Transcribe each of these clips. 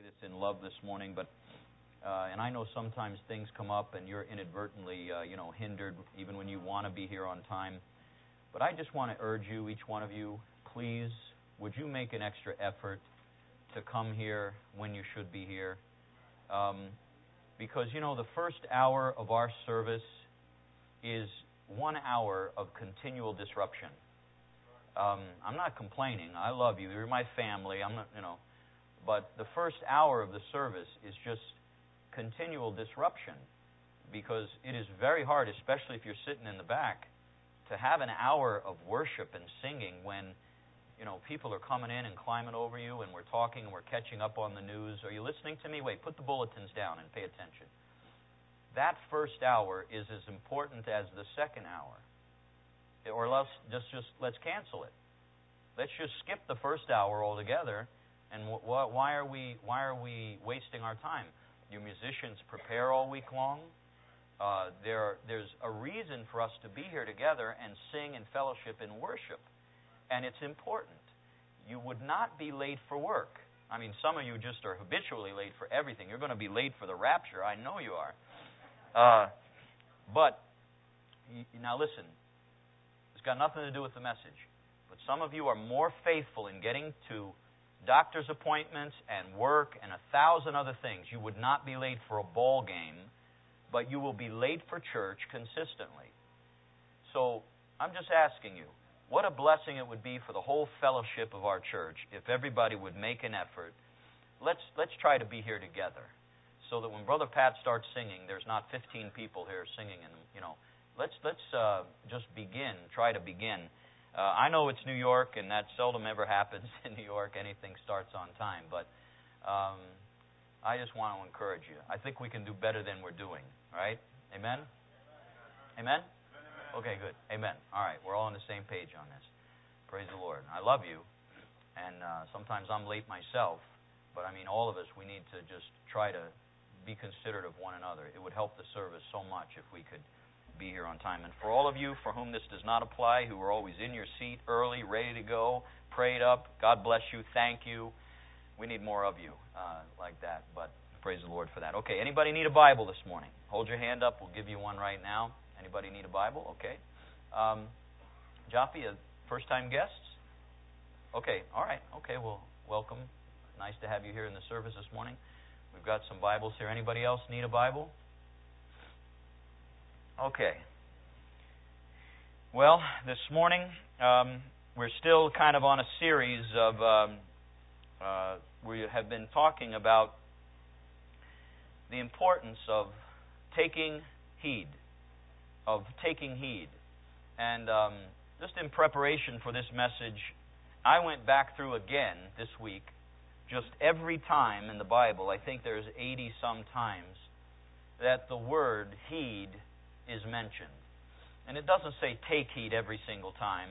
this in love this morning, but and I know sometimes things come up and you're inadvertently, hindered even when you want to be here on time. But I just want to urge you, each one of you, please, would you make an extra effort to come here when you should be here? Because, the first hour of our service is 1 hour of continual disruption. I'm not complaining. I love you. You're my family. I'm not, But the first hour of the service is just continual disruption, because it is very hard, especially if you're sitting in the back, to have an hour of worship and singing when, people are coming in and climbing over you, and we're talking and we're catching up on the news. Are you listening to me? Wait, put the bulletins down and pay attention. That first hour is as important as the second hour. Or else, let's cancel it. Let's just skip the first hour altogether. And why are we wasting our time? You musicians prepare all week long. There's a reason for us to be here together and sing and fellowship and worship, and it's important. You would not be late for work. I mean, some of you just are habitually late for everything. You're going to be late for the rapture. I know you are. But now listen. It's got nothing to do with the message. But some of you are more faithful in getting to doctor's appointments and work and 1,000 other things. You would not be late for a ball game, but you will be late for church consistently. So I'm just asking you, what a blessing it would be for the whole fellowship of our church if everybody would make an effort. Let's try to be here together, so that when Brother Pat starts singing, there's not 15 people here singing, and let's just try to begin. I know it's New York, and that seldom ever happens in New York. Anything starts on time, but I just want to encourage you. I think we can do better than we're doing. All right? Amen? Amen? Okay, good. Amen. All right, we're all on the same page on this. Praise the Lord. I love you, and sometimes I'm late myself, but all of us, we need to just try to be considerate of one another. It would help the service so much if we could be here on time. And for all of you for whom this does not apply, who are always in your seat early, ready to go, prayed up, God bless you, thank you. We need more of you like that, but praise the Lord for that. Okay, anybody need a Bible this morning? Hold your hand up. We'll give you one right now. Anybody need a Bible? Okay. Jaffe, first-time guests? Okay, all right. Okay, well, welcome. Nice to have you here in the service this morning. We've got some Bibles here. Anybody else need a Bible? Okay. Well, this morning, we're still kind of on a series of, we have been talking about the importance of taking heed. And just in preparation for this message, I went back through again this week, just every time in the Bible, I think there's 80-some times, that the word heed is mentioned. And it doesn't say take heed every single time,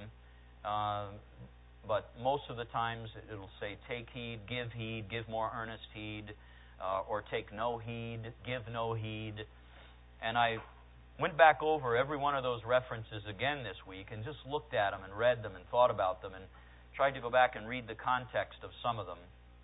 but most of the times it'll say take heed, give more earnest heed, or take no heed, give no heed. And I went back over every one of those references again this week and just looked at them and read them and thought about them and tried to go back and read the context of some of them.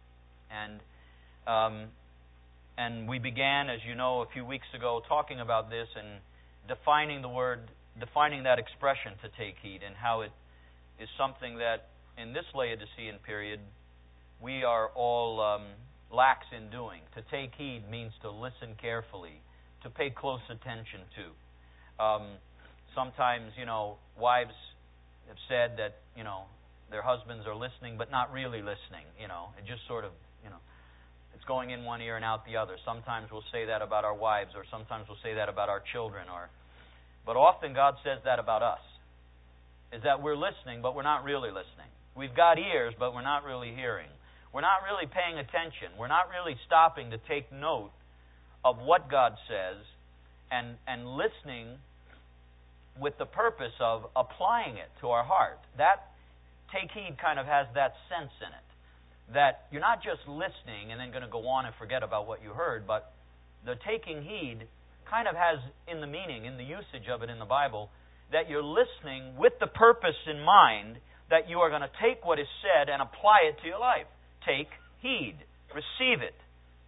And we began, as you know, a few weeks ago talking about this and defining that expression to take heed, and how it is something that in this Laodicean period we are all lax in doing. To take heed means to listen carefully, to pay close attention to. Sometimes, wives have said that, their husbands are listening but not really listening. It just sort of, it's going in one ear and out the other. Sometimes we'll say that about our wives, or sometimes we'll say that about our children. But often God says that about us, is that we're listening but we're not really listening. We've got ears but we're not really hearing. We're not really paying attention. We're not really stopping to take note of what God says and listening with the purpose of applying it to our heart. That take heed kind of has that sense in it, that you're not just listening and then going to go on and forget about what you heard, but the taking heed kind of has in the meaning, in the usage of it in the Bible, that you're listening with the purpose in mind that you are going to take what is said and apply it to your life. Take heed. Receive it.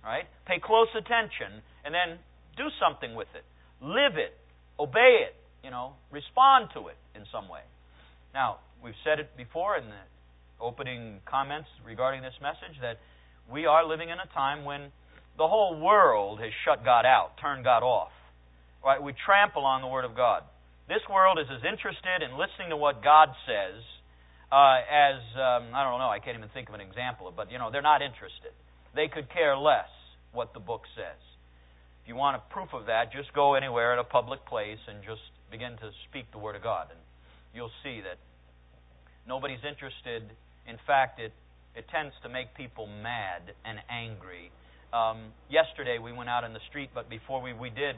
All right? Pay close attention and then do something with it. Live it. Obey it. Respond to it in some way. Now, we've said it before in the opening comments regarding this message that we are living in a time when the whole world has shut God out, turned God off. Right? We trample on the Word of God. This world is as interested in listening to what God says as, I don't know, I can't even think of an example, but, they're not interested. They could care less what the book says. If you want a proof of that, just go anywhere at a public place and just begin to speak the Word of God, and you'll see that nobody's interested. In fact, it tends to make people mad and angry. Yesterday we went out in the street, but before we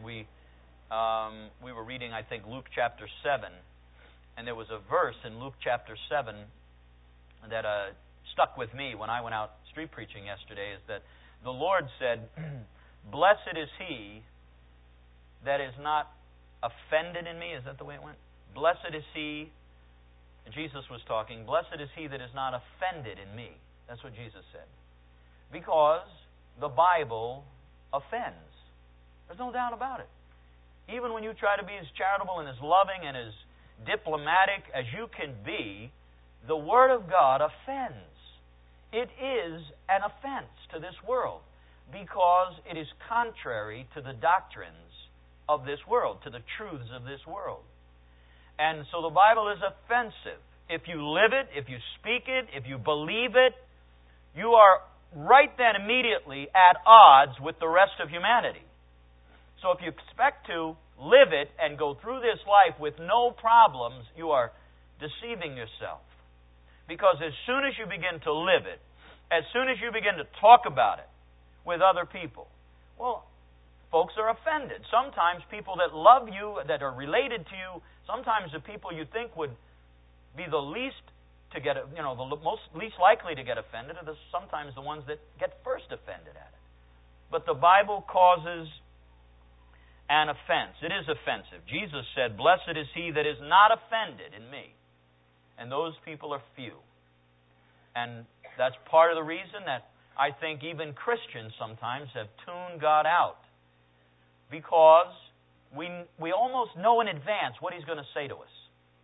were reading, I think, Luke chapter 7, and there was a verse in Luke chapter 7 that stuck with me when I went out street preaching yesterday, is that the Lord said, "Blessed is he that is not offended in me." Is that the way it went? Blessed is he, Jesus was talking, "Blessed is he that is not offended in me." That's what Jesus said. Because the Bible offends. There's no doubt about it. Even when you try to be as charitable and as loving and as diplomatic as you can be, the Word of God offends. It is an offense to this world because it is contrary to the doctrines of this world, to the truths of this world. And so the Bible is offensive. If you live it, if you speak it, if you believe it, you are right then immediately at odds with the rest of humanity. So if you expect to live it and go through this life with no problems, you are deceiving yourself. Because as soon as you begin to live it, as soon as you begin to talk about it with other people, well, folks are offended. Sometimes people that love you, that are related to you, sometimes the people you think would be the least to get, least likely to get offended are sometimes the ones that get first offended at it. But the Bible causes an offense. It is offensive. Jesus said, "Blessed is he that is not offended in me." And those people are few. And that's part of the reason that I think even Christians sometimes have tuned God out. Because we almost know in advance what He's going to say to us.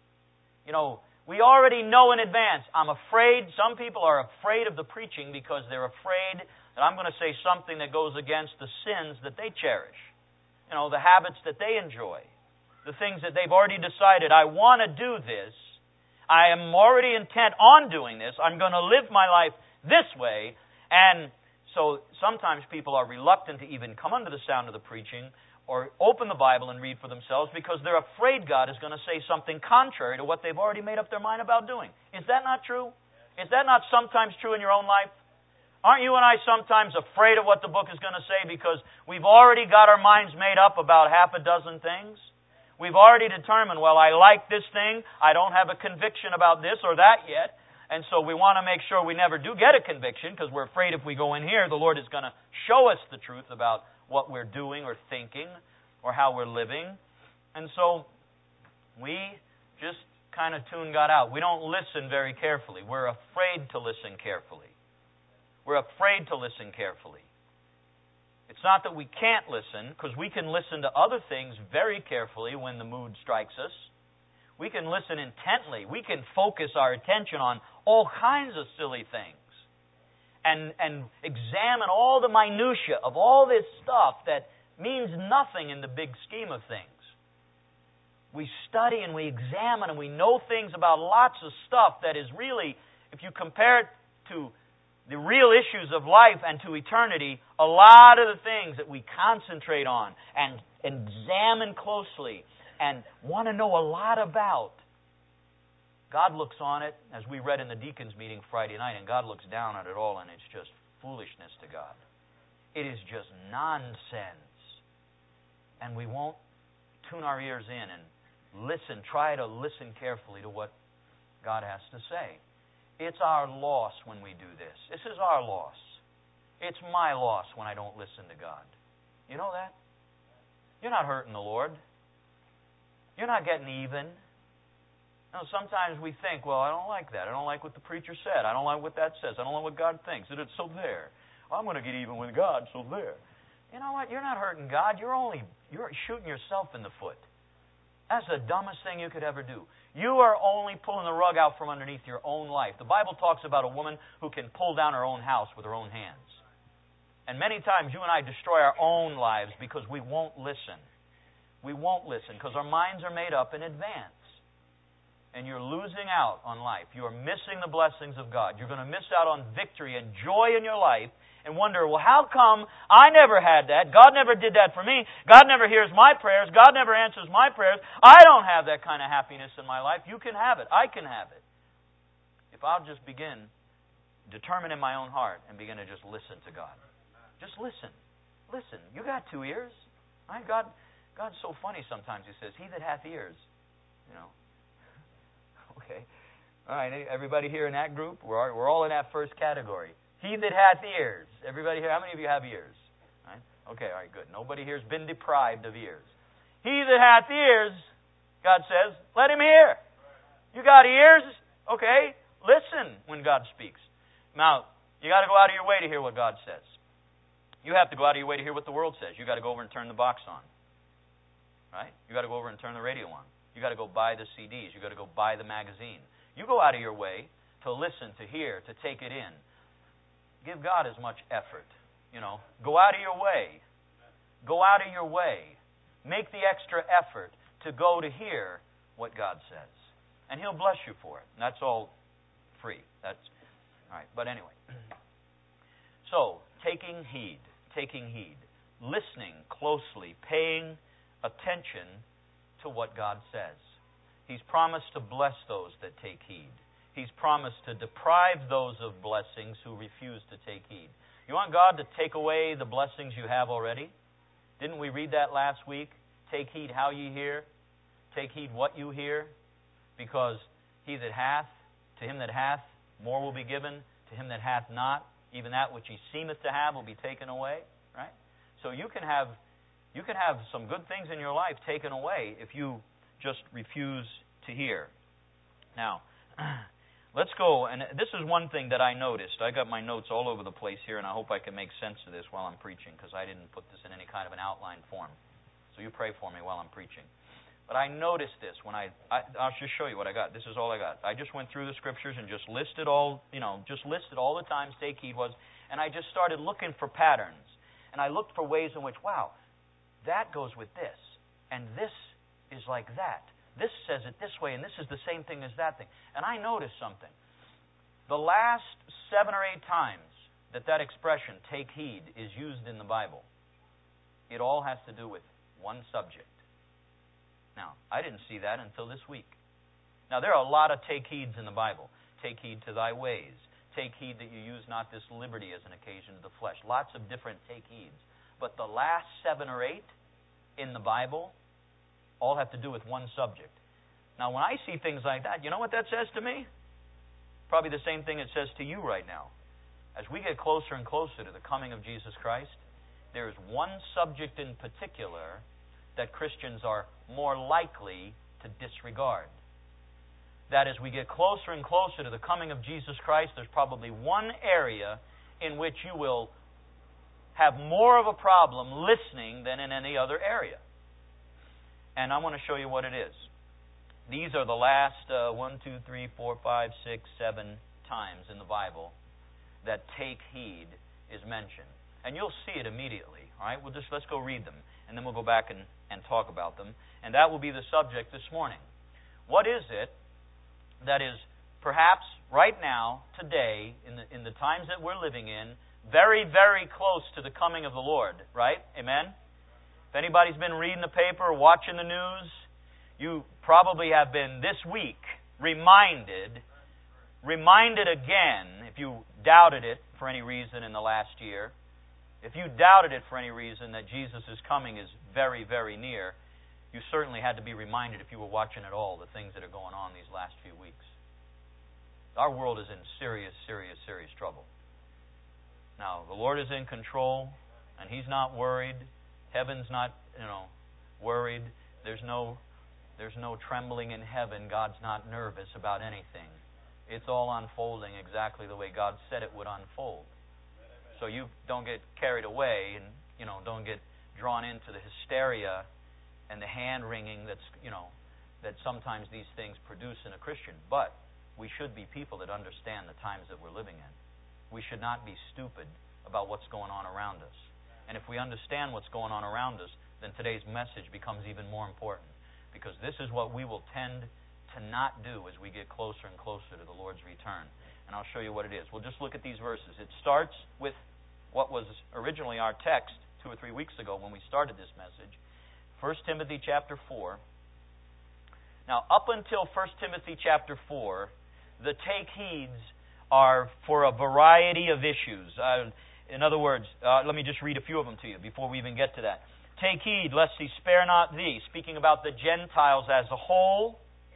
We already know in advance. I'm afraid, some people are afraid of the preaching because they're afraid that I'm going to say something that goes against the sins that they cherish. The habits that they enjoy. The things that they've already decided, I want to do this. I am already intent on doing this. I'm going to live my life this way. And so sometimes people are reluctant to even come under the sound of the preaching or open the Bible and read for themselves because they're afraid God is going to say something contrary to what they've already made up their mind about doing. Is that not true? Is that not sometimes true in your own life? Aren't you and I sometimes afraid of what the book is going to say because we've already got our minds made up about half a dozen things? We've already determined, well, I like this thing. I don't have a conviction about this or that yet. And so we want to make sure we never do get a conviction because we're afraid if we go in here, the Lord is going to show us the truth about what we're doing or thinking or how we're living. And so we just kind of tune God out. We don't listen very carefully. We're afraid to listen carefully. We're afraid to listen carefully. It's not that we can't listen, because we can listen to other things very carefully when the mood strikes us. We can listen intently. We can focus our attention on all kinds of silly things and examine all the minutia of all this stuff that means nothing in the big scheme of things. We study and we examine and we know things about lots of stuff that is really, if you compare it to the real issues of life and to eternity, a lot of the things that we concentrate on and examine closely and want to know a lot about, God looks on it, as we read in the deacons meeting Friday night, and God looks down at it all, and it's just foolishness to God. It is just nonsense. And we won't tune our ears in and listen, try to listen carefully to what God has to say. It's our loss when we do this. This is our loss. It's my loss when I don't listen to God. You know that? You're not hurting the Lord. You're not getting even. Sometimes we think, well, I don't like that. I don't like what the preacher said. I don't like what that says. I don't like what God thinks. It's so there. I'm going to get even with God, so there. You know what? You're not hurting God. You're shooting yourself in the foot. That's the dumbest thing you could ever do. You are only pulling the rug out from underneath your own life. The Bible talks about a woman who can pull down her own house with her own hands. And many times you and I destroy our own lives because we won't listen. We won't listen because our minds are made up in advance. And you're losing out on life. You are missing the blessings of God. You're going to miss out on victory and joy in your life and wonder, well, how come I never had that? God never did that for me. God never hears my prayers. God never answers my prayers. I don't have that kind of happiness in my life. You can have it. I can have it. If I'll just determine in my own heart and begin to just listen to God. Just listen. Listen. You got 2 ears. Right? God's so funny sometimes. He says, he that hath ears. You know. Okay. All right. Everybody here in that group? We're all in that first category. He that hath ears. Everybody here? How many of you have ears? Right? Okay. All right. Good. Nobody here has been deprived of ears. He that hath ears, God says, let him hear. You got ears? Okay. Listen when God speaks. Now, you got to go out of your way to hear what God says. You have to go out of your way to hear what the world says. You got to go over and turn the box on. Right? You got to go over and turn the radio on. You got to go buy the CDs. You got to go buy the magazine. You go out of your way to listen, to hear, to take it in. Give God as much effort. You know, go out of your way. Go out of your way. Make the extra effort to go to hear what God says. And He'll bless you for it. And that's all free. That's all right. But anyway. So, taking heed. Listening closely. Paying attention to what God says. He's promised to bless those that take heed. He's promised to deprive those of blessings who refuse to take heed. You want God to take away the blessings you have already? Didn't we read that last week? Take heed how ye hear. Take heed what you hear. Because he that hath, to him that hath, more will be given. To him that hath not, even that which he seemeth to have will be taken away. Right? So you can have some good things in your life taken away if you just refuse to hear. Now, let's go, and this is one thing that I noticed. I got my notes all over the place here, and I hope I can make sense of this while I'm preaching, because I didn't put this in any kind of an outline form. So you pray for me while I'm preaching. But I noticed this when I'll just show you what I got. This is all I got. I just went through the Scriptures and just listed all the times take heed was, and I just started looking for patterns. And I looked for ways in which, wow, that goes with this, and this is like that. This says it this way, and this is the same thing as that thing. And I noticed something. The last 7 or 8 times that expression, take heed, is used in the Bible, it all has to do with one subject. Now, I didn't see that until this week. Now, there are a lot of take heeds in the Bible. Take heed to thy ways. Take heed that you use not this liberty as an occasion of the flesh. Lots of different take heeds. But the last 7 or 8 in the Bible all have to do with one subject. Now, when I see things like that, you know what that says to me? Probably the same thing it says to you right now. As we get closer and closer to the coming of Jesus Christ, there is one subject in particular that Christians are more likely to disregard. That as we get closer and closer to the coming of Jesus Christ, there's probably one area in which you will have more of a problem listening than in any other area. And I want to show you what it is. These are the last 1, 2, 3, 4, 5, 6, 7 times in the Bible that take heed is mentioned. And you'll see it immediately. All right, let's go read them, and then we'll go back and talk about them. And that will be the subject this morning. What is it that is perhaps right now, today, in the times that we're living in, very, very close to the coming of the Lord, right? Amen? If anybody's been reading the paper or watching the news, you probably have been this week reminded again, if you doubted it for any reason in the last year, if you doubted it for any reason that Jesus' coming is very, very near, you certainly had to be reminded, if you were watching at all, the things that are going on these last few weeks. Our world is in serious, serious, serious trouble. Now, the Lord is in control, and He's not worried. Heaven's not, worried. There's no trembling in heaven. God's not nervous about anything. It's all unfolding exactly the way God said it would unfold. So you don't get carried away and, don't get drawn into the hysteria and the hand-wringing that sometimes these things produce in a Christian. But we should be people that understand the times that we're living in. We should not be stupid about what's going on around us. And if we understand what's going on around us, then today's message becomes even more important, because this is what we will tend to not do as we get closer and closer to the Lord's return. And I'll show you what it is. We'll just look at these verses. It starts with what was originally our text 2 or 3 weeks ago when we started this message, 1 Timothy chapter 4. Now, up until 1 Timothy chapter 4, the take heeds are for a variety of issues. In other words, let me just read a few of them to you before we even get to that. Take heed lest he spare not thee, speaking about the Gentiles as a whole,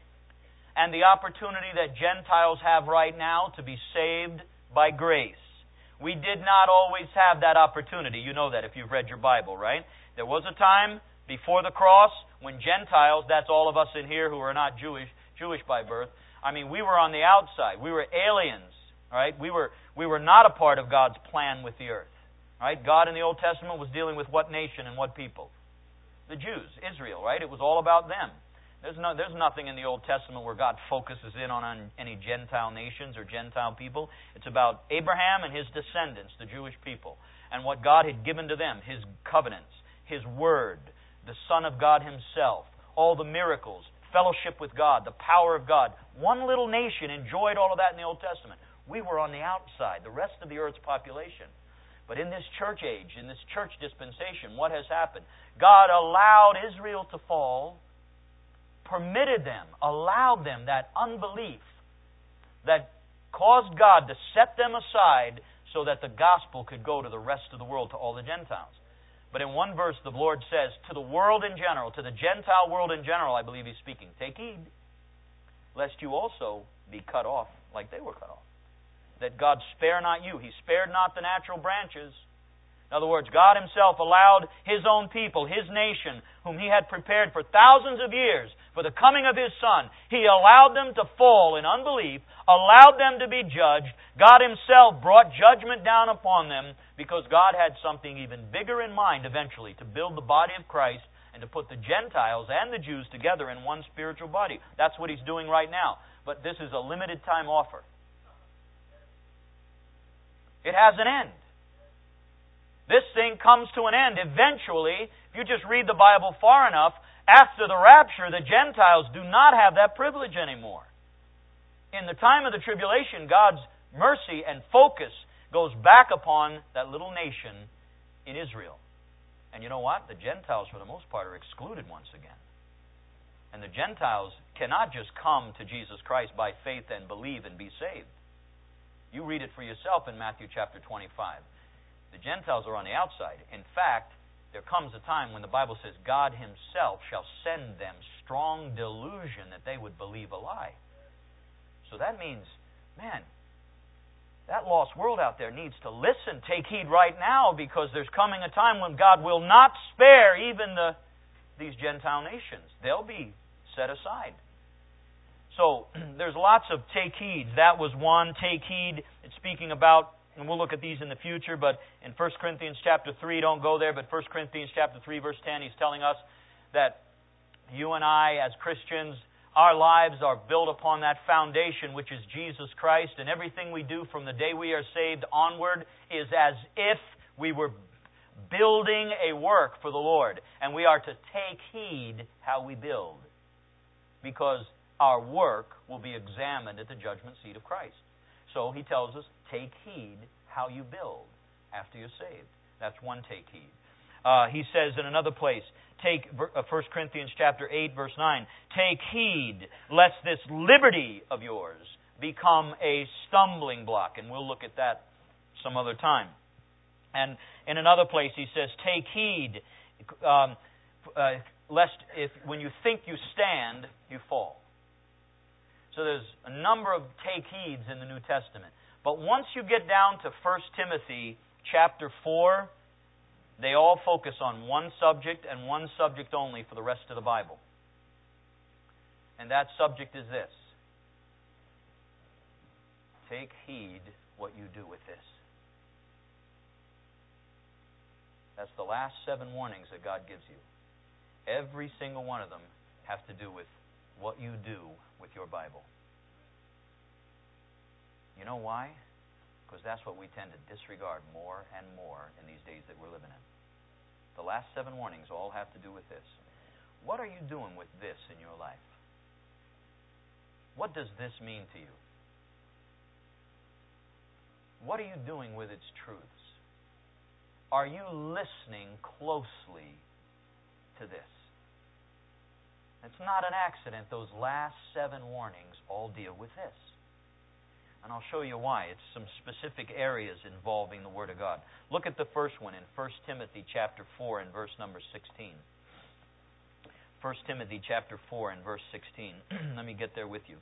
and the opportunity that Gentiles have right now to be saved by grace. We did not always have that opportunity. You know that if you've read your Bible, right? There was a time before the cross when Gentiles, that's all of us in here who are not Jewish by birth, we were on the outside. We were aliens, right? We were not a part of God's plan with the earth, right? God in the Old Testament was dealing with what nation and what people? The Jews, Israel, right? It was all about them. There's nothing in the Old Testament where God focuses in on any Gentile nations or Gentile people. It's about Abraham and his descendants, the Jewish people, and what God had given to them, His covenants, His Word, the Son of God Himself, all the miracles, fellowship with God, the power of God. One little nation enjoyed all of that in the Old Testament. We were on the outside, the rest of the earth's population. But in this church age, in this church dispensation, what has happened? God allowed Israel to fall, permitted them, allowed them that unbelief that caused God to set them aside so that the gospel could go to the rest of the world, to all the Gentiles. But in one verse, the Lord says, to the world in general, to the Gentile world in general, I believe He's speaking, take heed, lest you also be cut off like they were cut off. That God spare not you. He spared not the natural branches. In other words, God Himself allowed His own people, His nation, whom He had prepared for thousands of years for the coming of His Son. He allowed them to fall in unbelief, allowed them to be judged. God Himself brought judgment down upon them because God had something even bigger in mind eventually, to build the body of Christ and to put the Gentiles and the Jews together in one spiritual body. That's what He's doing right now. But this is a limited time offer. It has an end. This thing comes to an end. Eventually, if you just read the Bible far enough, after the rapture, the Gentiles do not have that privilege anymore. In the time of the tribulation, God's mercy and focus goes back upon that little nation in Israel. And you know what? The Gentiles, for the most part, are excluded once again. And the Gentiles cannot just come to Jesus Christ by faith and believe and be saved. You read it for yourself in Matthew chapter 25. The Gentiles are on the outside. In fact, there comes a time when the Bible says God Himself shall send them strong delusion that they would believe a lie. So that means, man, that lost world out there needs to listen, take heed right now, because there's coming a time when God will not spare even these Gentile nations. They'll be set aside. So there's lots of take heed. That was one. Take heed. It's speaking about, and we'll look at these in the future, but in 1 Corinthians chapter 3, don't go there, but 1 Corinthians chapter 3, verse 10, he's telling us that you and I, as Christians, our lives are built upon that foundation, which is Jesus Christ, and everything we do from the day we are saved onward is as if we were building a work for the Lord. And we are to take heed how we build, because our work will be examined at the judgment seat of Christ. So he tells us, take heed how you build after you're saved. That's one take heed. He says in another place, take 1 Corinthians chapter 8, verse 9, take heed lest this liberty of yours become a stumbling block. And we'll look at that some other time. And in another place he says, take heed lest when you think you stand, you fall. So there's a number of take heeds in the New Testament. But once you get down to 1 Timothy chapter 4, they all focus on one subject and one subject only for the rest of the Bible. And that subject is this. Take heed what you do with this. That's the last 7 warnings that God gives you. Every single one of them have to do with what you do with your Bible. You know why? Because that's what we tend to disregard more and more in these days that we're living in. The last 7 warnings all have to do with this. What are you doing with this in your life? What does this mean to you? What are you doing with its truths? Are you listening closely to this? It's not an accident. Those last 7 warnings all deal with this. And I'll show you why. It's some specific areas involving the Word of God. Look at the first one in 1 Timothy chapter 4 and verse number 16. 1 Timothy chapter 4 and verse 16. Let me get there with you.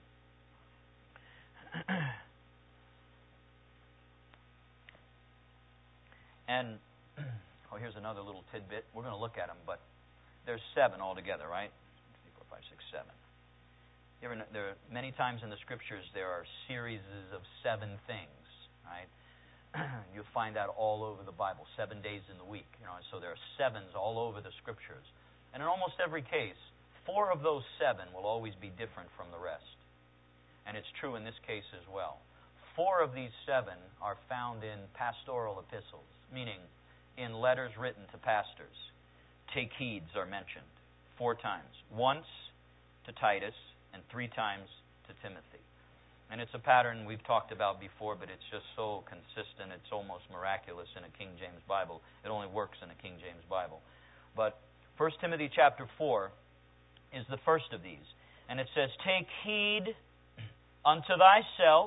And, here's another little tidbit. We're going to look at them, but there's 7 altogether, right? 3, 4, 5, 6, 7. There are many times in the Scriptures there are series of 7 things, right? You'll find that all over the Bible, 7 days in the week. So there are 7s all over the Scriptures. And in almost every case, 4 of those 7 will always be different from the rest. And it's true in this case as well. 4 of these 7 are found in pastoral epistles, meaning in letters written to pastors. Take heeds are mentioned 4 times. Once to Titus and 3 times to Timothy. And it's a pattern we've talked about before, but it's just so consistent, it's almost miraculous in a King James Bible. It only works in a King James Bible. But 1 Timothy chapter 4 is the first of these. And it says, take heed unto thyself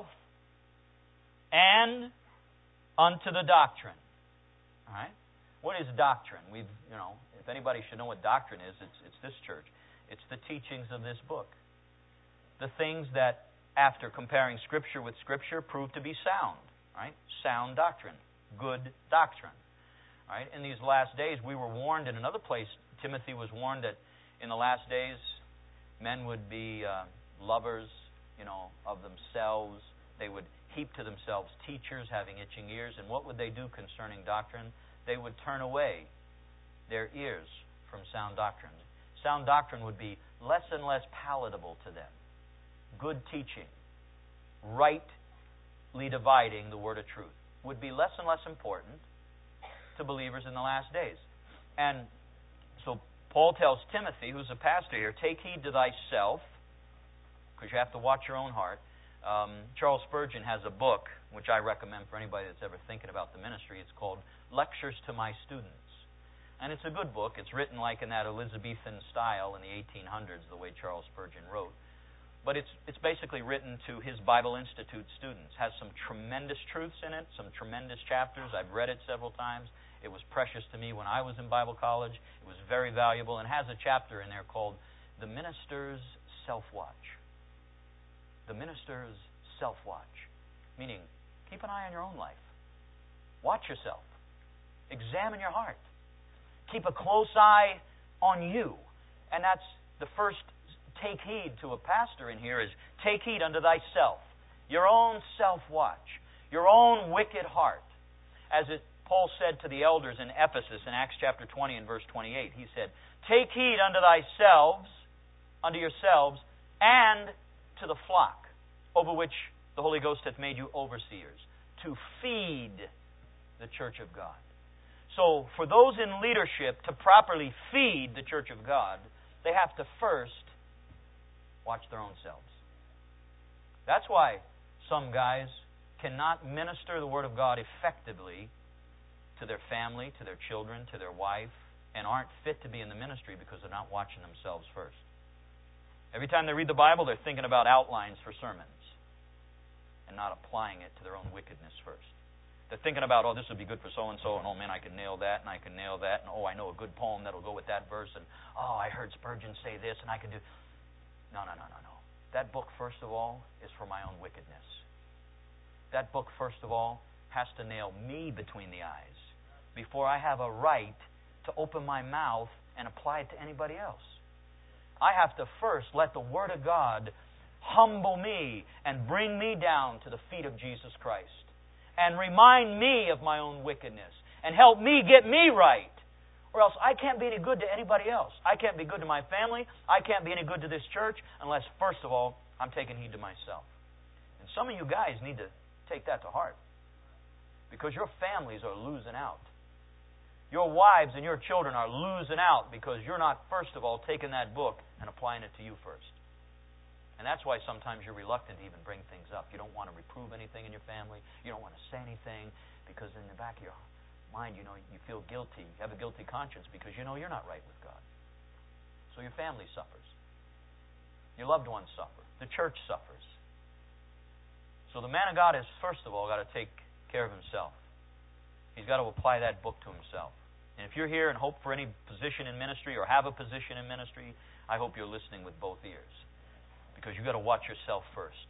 and unto the doctrine. All right? What is doctrine? If anybody should know what doctrine is, it's this church. It's the teachings of this book. The things that, after comparing Scripture with Scripture, prove to be sound. Right? Sound doctrine. Good doctrine. Right? In these last days, we were warned in another place. Timothy was warned that in the last days, men would be lovers, of themselves. They would heap to themselves teachers having itching ears. And what would they do concerning doctrine? They would turn away their ears from sound doctrine. Sound doctrine would be less and less palatable to them. Good teaching, rightly dividing the word of truth, would be less and less important to believers in the last days. And so Paul tells Timothy, who's a pastor here, take heed to thyself, because you have to watch your own heart. Charles Spurgeon has a book, which I recommend for anybody that's ever thinking about the ministry. It's called Lectures to My Students. And it's a good book. It's written like in that Elizabethan style in the 1800s, the way Charles Spurgeon wrote. But it's basically written to his Bible Institute students. Has some tremendous truths in it, some tremendous chapters. I've read it several times. It was precious to me when I was in Bible college. It was very valuable, and has a chapter in there called The Minister's Self-Watch. The Minister's Self-Watch. Meaning, keep an eye on your own life. Watch yourself. Examine your heart. Keep a close eye on you. And that's the first take heed to a pastor in here is take heed unto thyself. Your own self-watch. Your own wicked heart. As Paul said to the elders in Ephesus in Acts chapter 20 and verse 28, he said, take heed unto yourselves, and to the flock, over which the Holy Ghost hath made you overseers, to feed the church of God. So, for those in leadership to properly feed the church of God, they have to first watch their own selves. That's why some guys cannot minister the Word of God effectively to their family, to their children, to their wife, and aren't fit to be in the ministry because they're not watching themselves first. Every time they read the Bible, they're thinking about outlines for sermons and not applying it to their own wickedness first. They're thinking about, this would be good for so-and-so, and oh man, I can nail that, and I can nail that, and I know a good poem that'll go with that verse, and I heard Spurgeon say this, and I can do... No. That book, first of all, is for my own wickedness. That book, first of all, has to nail me between the eyes before I have a right to open my mouth and apply it to anybody else. I have to first let the Word of God humble me and bring me down to the feet of Jesus Christ and remind me of my own wickedness and help me get me right Or else I can't be any good to anybody else. I can't be good to my family. I can't be any good to this church unless, first of all, I'm taking heed to myself. And some of you guys need to take that to heart. Because your families are losing out. Your wives and your children are losing out because you're not, first of all, taking that book and applying it to you first. And that's why sometimes you're reluctant to even bring things up. You don't want to reprove anything in your family. You don't want to say anything because in the back of your mind, you feel guilty. You have a guilty conscience because you know you're not right with God. So your family suffers. Your loved ones suffer. The church suffers. So the man of God has, first of all, got to take care of himself. He's got to apply that book to himself. And if you're here and hope for any position in ministry or have a position in ministry, I hope you're listening with both ears. Because you've got to watch yourself first.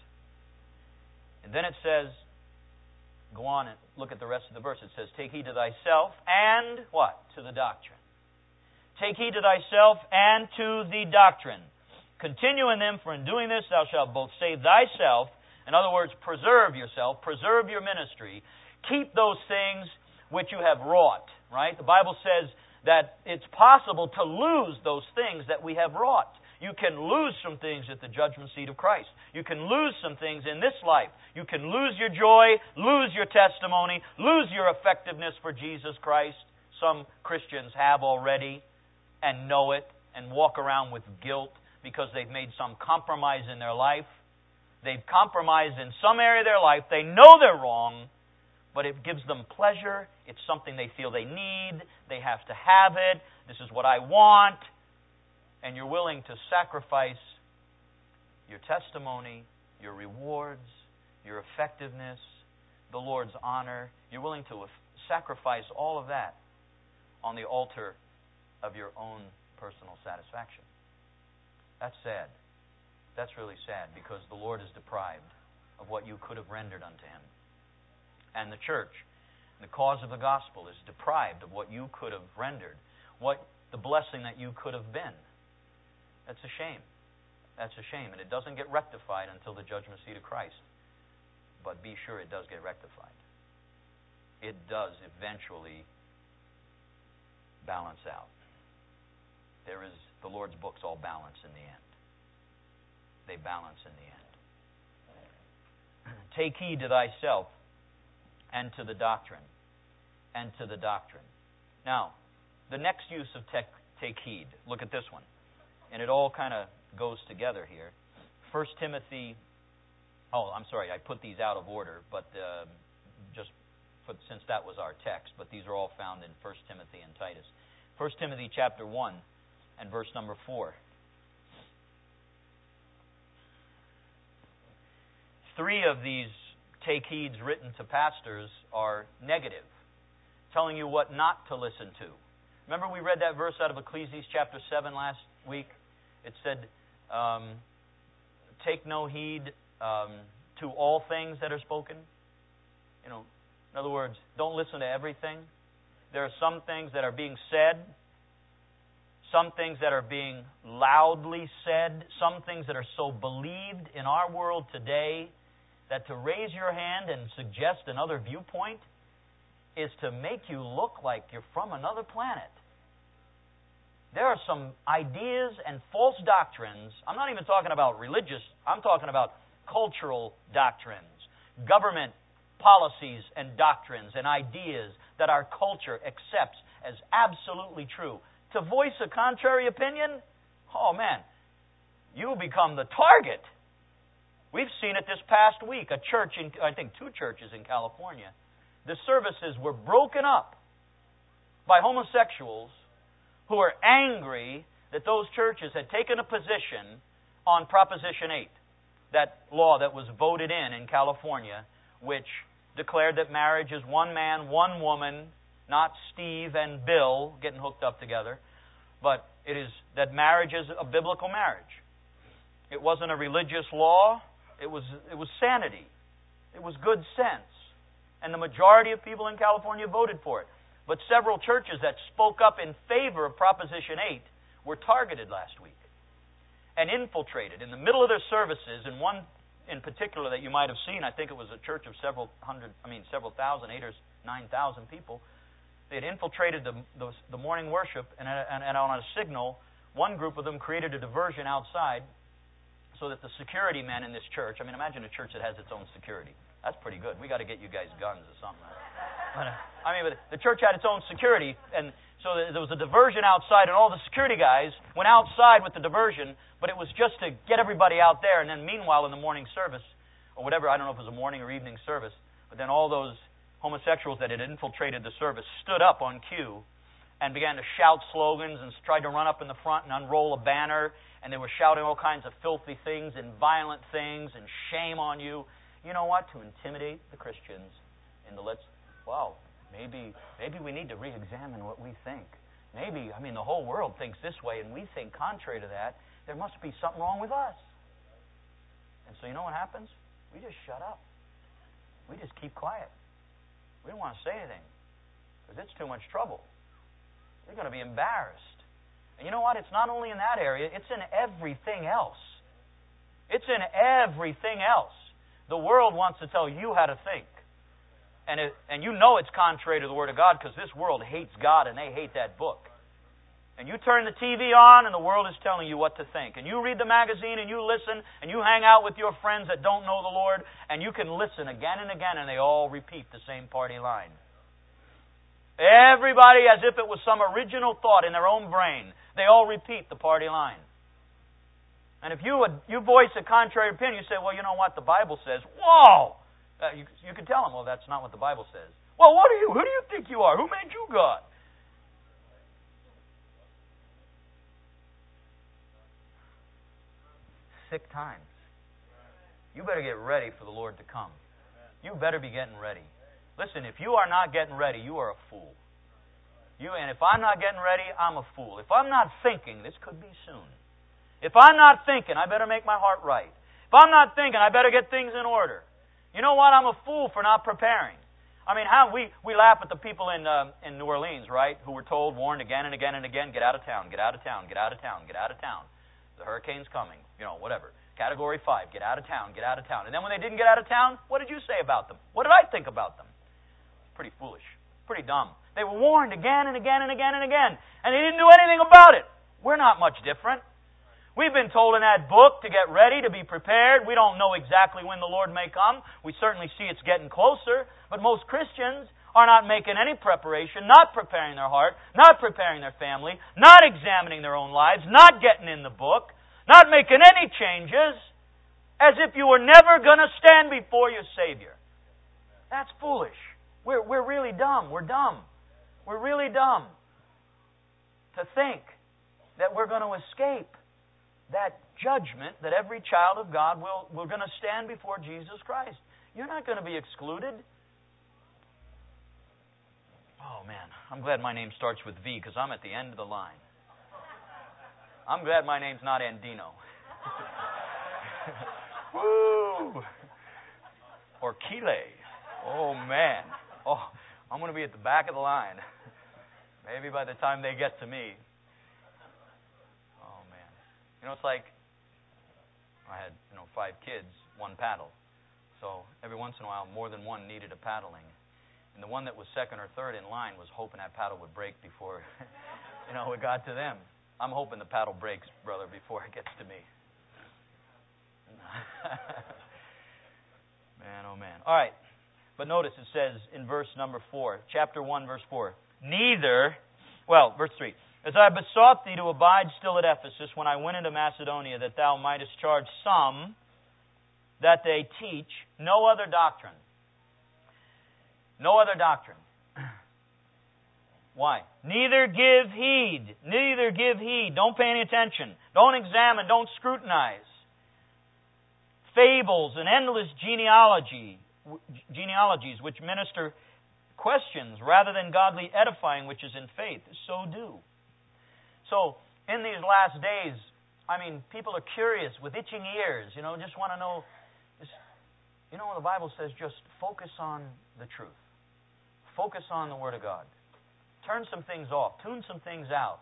And then it says, go on and look at the rest of the verse. It says, take heed to thyself and what? To the doctrine. Take heed to thyself and to the doctrine. Continue in them, for in doing this thou shalt both save thyself. In other words, preserve yourself, preserve your ministry. Keep those things which you have wrought, right? The Bible says that it's possible to lose those things that we have wrought. You can lose some things at the judgment seat of Christ. You can lose some things in this life. You can lose your joy, lose your testimony, lose your effectiveness for Jesus Christ. Some Christians have already and know it and walk around with guilt because they've made some compromise in their life. They've compromised in some area of their life. They know they're wrong, but it gives them pleasure. It's something they feel they need. They have to have it. This is what I want. And you're willing to sacrifice your testimony, your rewards, your effectiveness, the Lord's honor. You're willing to sacrifice all of that on the altar of your own personal satisfaction. That's sad. That's really sad because the Lord is deprived of what you could have rendered unto Him. And the church, the cause of the gospel, is deprived of what you could have rendered, the blessing that you could have been. That's a shame. That's a shame. And it doesn't get rectified until the judgment seat of Christ. But be sure it does get rectified. It does eventually balance out. The Lord's books all balance in the end. They balance in the end. Take heed to thyself and to the doctrine. And to the doctrine. Now, the next use of take heed. Look at this one. And it all kind of goes together here. 1 Timothy... I put these out of order, but since that was our text, but these are all found in 1 Timothy and Titus. 1 Timothy chapter 1 and verse number 4. 3 of these take heeds written to pastors are negative, telling you what not to listen to. Remember we read that verse out of Ecclesiastes chapter 7 last week? It said, take no heed to all things that are spoken. In other words, don't listen to everything. There are some things that are being said, some things that are being loudly said, some things that are so believed in our world today that to raise your hand and suggest another viewpoint is to make you look like you're from another planet. There are some ideas and false doctrines. I'm not even talking about religious. I'm talking about cultural doctrines, government policies and doctrines and ideas that our culture accepts as absolutely true. To voice a contrary opinion, oh man, you become the target. We've seen it this past week. A church, I think 2 churches in California, the services were broken up by homosexuals who are angry that those churches had taken a position on Proposition 8, that law that was voted in California, which declared that marriage is one man, one woman, not Steve and Bill getting hooked up together, but it is that marriage is a biblical marriage. It wasn't a religious law. It was sanity. It was good sense. And the majority of people in California voted for it. But several churches that spoke up in favor of Proposition 8 were targeted last week and infiltrated in the middle of their services. And one in particular that you might have seen, I think it was a church of several thousand, 8,000 or 9,000 people. They had infiltrated the morning worship, and on a signal, one group of them created a diversion outside so that the security men in this church, I mean, imagine a church that has its own security. That's pretty good. We got to get you guys guns or something. But the church had its own security, and so there was a diversion outside, and all the security guys went outside with the diversion, but it was just to get everybody out there, and then meanwhile in the morning service, or whatever, I don't know if it was a morning or evening service, but then all those homosexuals that had infiltrated the service stood up on cue and began to shout slogans and tried to run up in the front and unroll a banner, and they were shouting all kinds of filthy things and violent things and shame on you. You know what? To intimidate the Christians into maybe we need to re-examine what we think. Maybe, the whole world thinks this way and we think contrary to that. There must be something wrong with us. And so you know what happens? We just shut up. We just keep quiet. We don't want to say anything because it's too much trouble. We're going to be embarrassed. And you know what? It's not only in that area, it's in everything else. It's in everything else. The world wants to tell you how to think. And you know it's contrary to the Word of God because this world hates God and they hate that book. And you turn the TV on and the world is telling you what to think. And you read the magazine and you listen and you hang out with your friends that don't know the Lord and you can listen again and again and they all repeat the same party line. Everybody, as if it was some original thought in their own brain, they all repeat the party line. And if you voice a contrary opinion, you say, well, you know what, the Bible says, whoa! You can tell them, well, that's not what the Bible says. Well, what are you? Who do you think you are? Who made you God? Sick times. You better get ready for the Lord to come. You better be getting ready. Listen, if you are not getting ready, you are a fool. And if I'm not getting ready, I'm a fool. If I'm not thinking, this could be soon. If I'm not thinking, I better make my heart right. If I'm not thinking, I better get things in order. You know what? I'm a fool for not preparing. How we laugh at the people in New Orleans, right? Who were warned again and again and again, get out of town, get out of town, get out of town, get out of town. The hurricane's coming, whatever. Category 5, get out of town, get out of town. And then when they didn't get out of town, what did you say about them? What did I think about them? Pretty foolish, pretty dumb. They were warned again and again and again and again, and they didn't do anything about it. We're not much different. We've been told in that book to get ready, to be prepared. We don't know exactly when the Lord may come. We certainly see it's getting closer. But most Christians are not making any preparation, not preparing their heart, not preparing their family, not examining their own lives, not getting in the book, not making any changes, as if you were never going to stand before your Savior. That's foolish. We're really dumb. We're dumb. We're really dumb to think that we're going to escape that judgment that every child of God we're going to stand before Jesus Christ. You're not going to be excluded. Oh man, I'm glad my name starts with V because I'm at the end of the line. I'm glad my name's not Andino. Woo! Or Kile. Oh man. Oh, I'm going to be at the back of the line. Maybe by the time they get to me. It's like I had, 5 kids, 1 paddle. So every once in a while, more than one needed a paddling. And the one that was second or third in line was hoping that paddle would break before, it got to them. I'm hoping the paddle breaks, brother, before it gets to me. Man, oh man. All right. But notice it says in verse number 4, chapter 1, verse 4, verse 3. As I besought thee to abide still at Ephesus when I went into Macedonia, that thou mightest charge some that they teach no other doctrine. No other doctrine. Why? Neither give heed. Neither give heed. Don't pay any attention. Don't examine. Don't scrutinize. Fables and endless genealogies which minister questions rather than godly edifying which is in faith. So do. So, in these last days, people are curious with itching ears, just want to know. The Bible says just focus on the truth. Focus on the Word of God. Turn some things off. Tune some things out.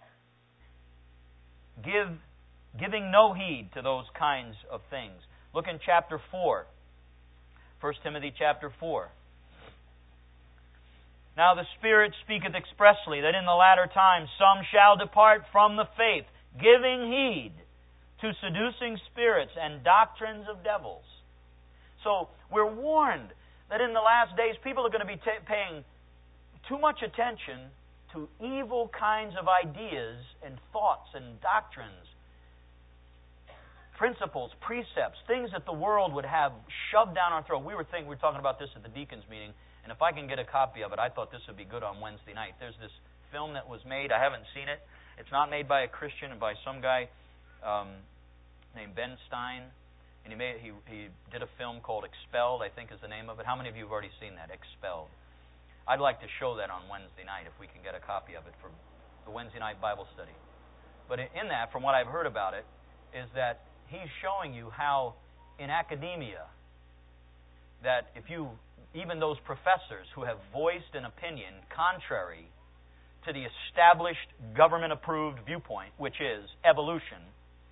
Giving no heed to those kinds of things. Look in chapter 4. 1 Timothy chapter 4. Now the Spirit speaketh expressly that in the latter times some shall depart from the faith, giving heed to seducing spirits and doctrines of devils. So we're warned that in the last days people are going to be paying too much attention to evil kinds of ideas and thoughts and doctrines, principles, precepts, things that the world would have shoved down our throat. We were talking about this at the deacons meeting, and if I can get a copy of it, I thought this would be good on Wednesday night. There's this film that was made. I haven't seen it. It's not made by a Christian, and by some guy named Ben Stein. And he did a film called Expelled, I think is the name of it. How many of you have already seen that, Expelled? I'd like to show that on Wednesday night if we can get a copy of it for the Wednesday night Bible study. But in that, from what I've heard about it, is that he's showing you how in academia that even those professors who have voiced an opinion contrary to the established government-approved viewpoint, which is evolution,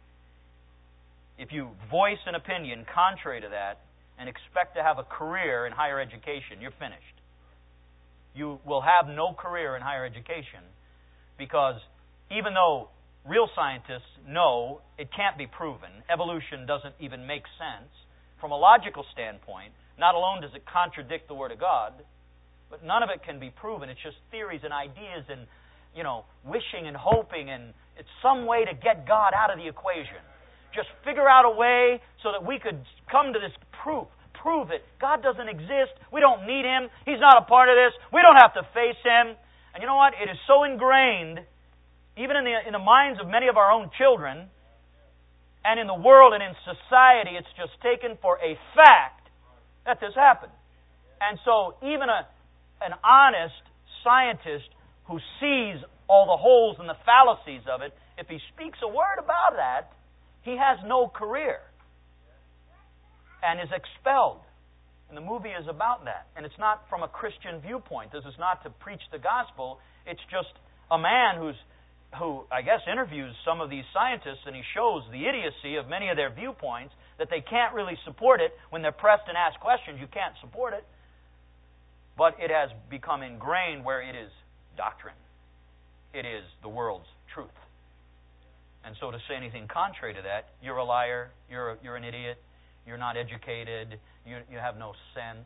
if you voice an opinion contrary to that and expect to have a career in higher education, you're finished. You will have no career in higher education because even though real scientists know it can't be proven, evolution doesn't even make sense from a logical standpoint, not alone does it contradict the Word of God, but none of it can be proven. It's just theories and ideas and, wishing and hoping, and it's some way to get God out of the equation. Just figure out a way so that we could come to this proof. Prove it. God doesn't exist. We don't need Him. He's not a part of this. We don't have to face Him. And you know what? It is so ingrained, even in the minds of many of our own children, and in the world and in society, it's just taken for a fact that this happened. And so even an honest scientist who sees all the holes and the fallacies of it, if he speaks a word about that, he has no career and is expelled. And the movie is about that. And it's not from a Christian viewpoint. This is not to preach the gospel. It's just a man who I guess interviews some of these scientists, and he shows the idiocy of many of their viewpoints, that they can't really support it. When they're pressed and asked questions, you can't support it. But it has become ingrained where it is doctrine. It is the world's truth. And so to say anything contrary to that, you're a liar, you're an idiot, you're not educated, you have no sense.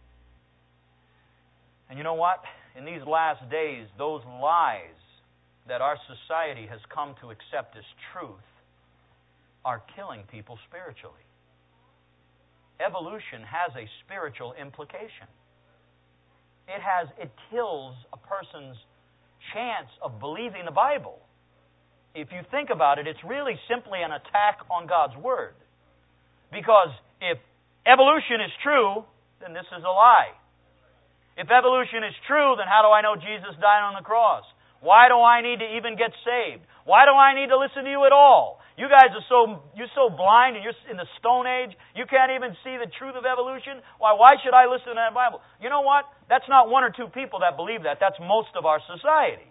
And you know what? In these last days, those lies that our society has come to accept as truth are killing people spiritually. Evolution has a spiritual implication. It kills a person's chance of believing the Bible. If you think about it, it's really simply an attack on God's Word. Because if evolution is true, then this is a lie. If evolution is true, then how do I know Jesus died on the cross? Why do I need to even get saved? Why do I need to listen to you at all? You guys are you're so blind and you're in the Stone Age, you can't even see the truth of evolution. Why should I listen to that Bible? You know what? That's not one or two people that believe that. That's most of our society.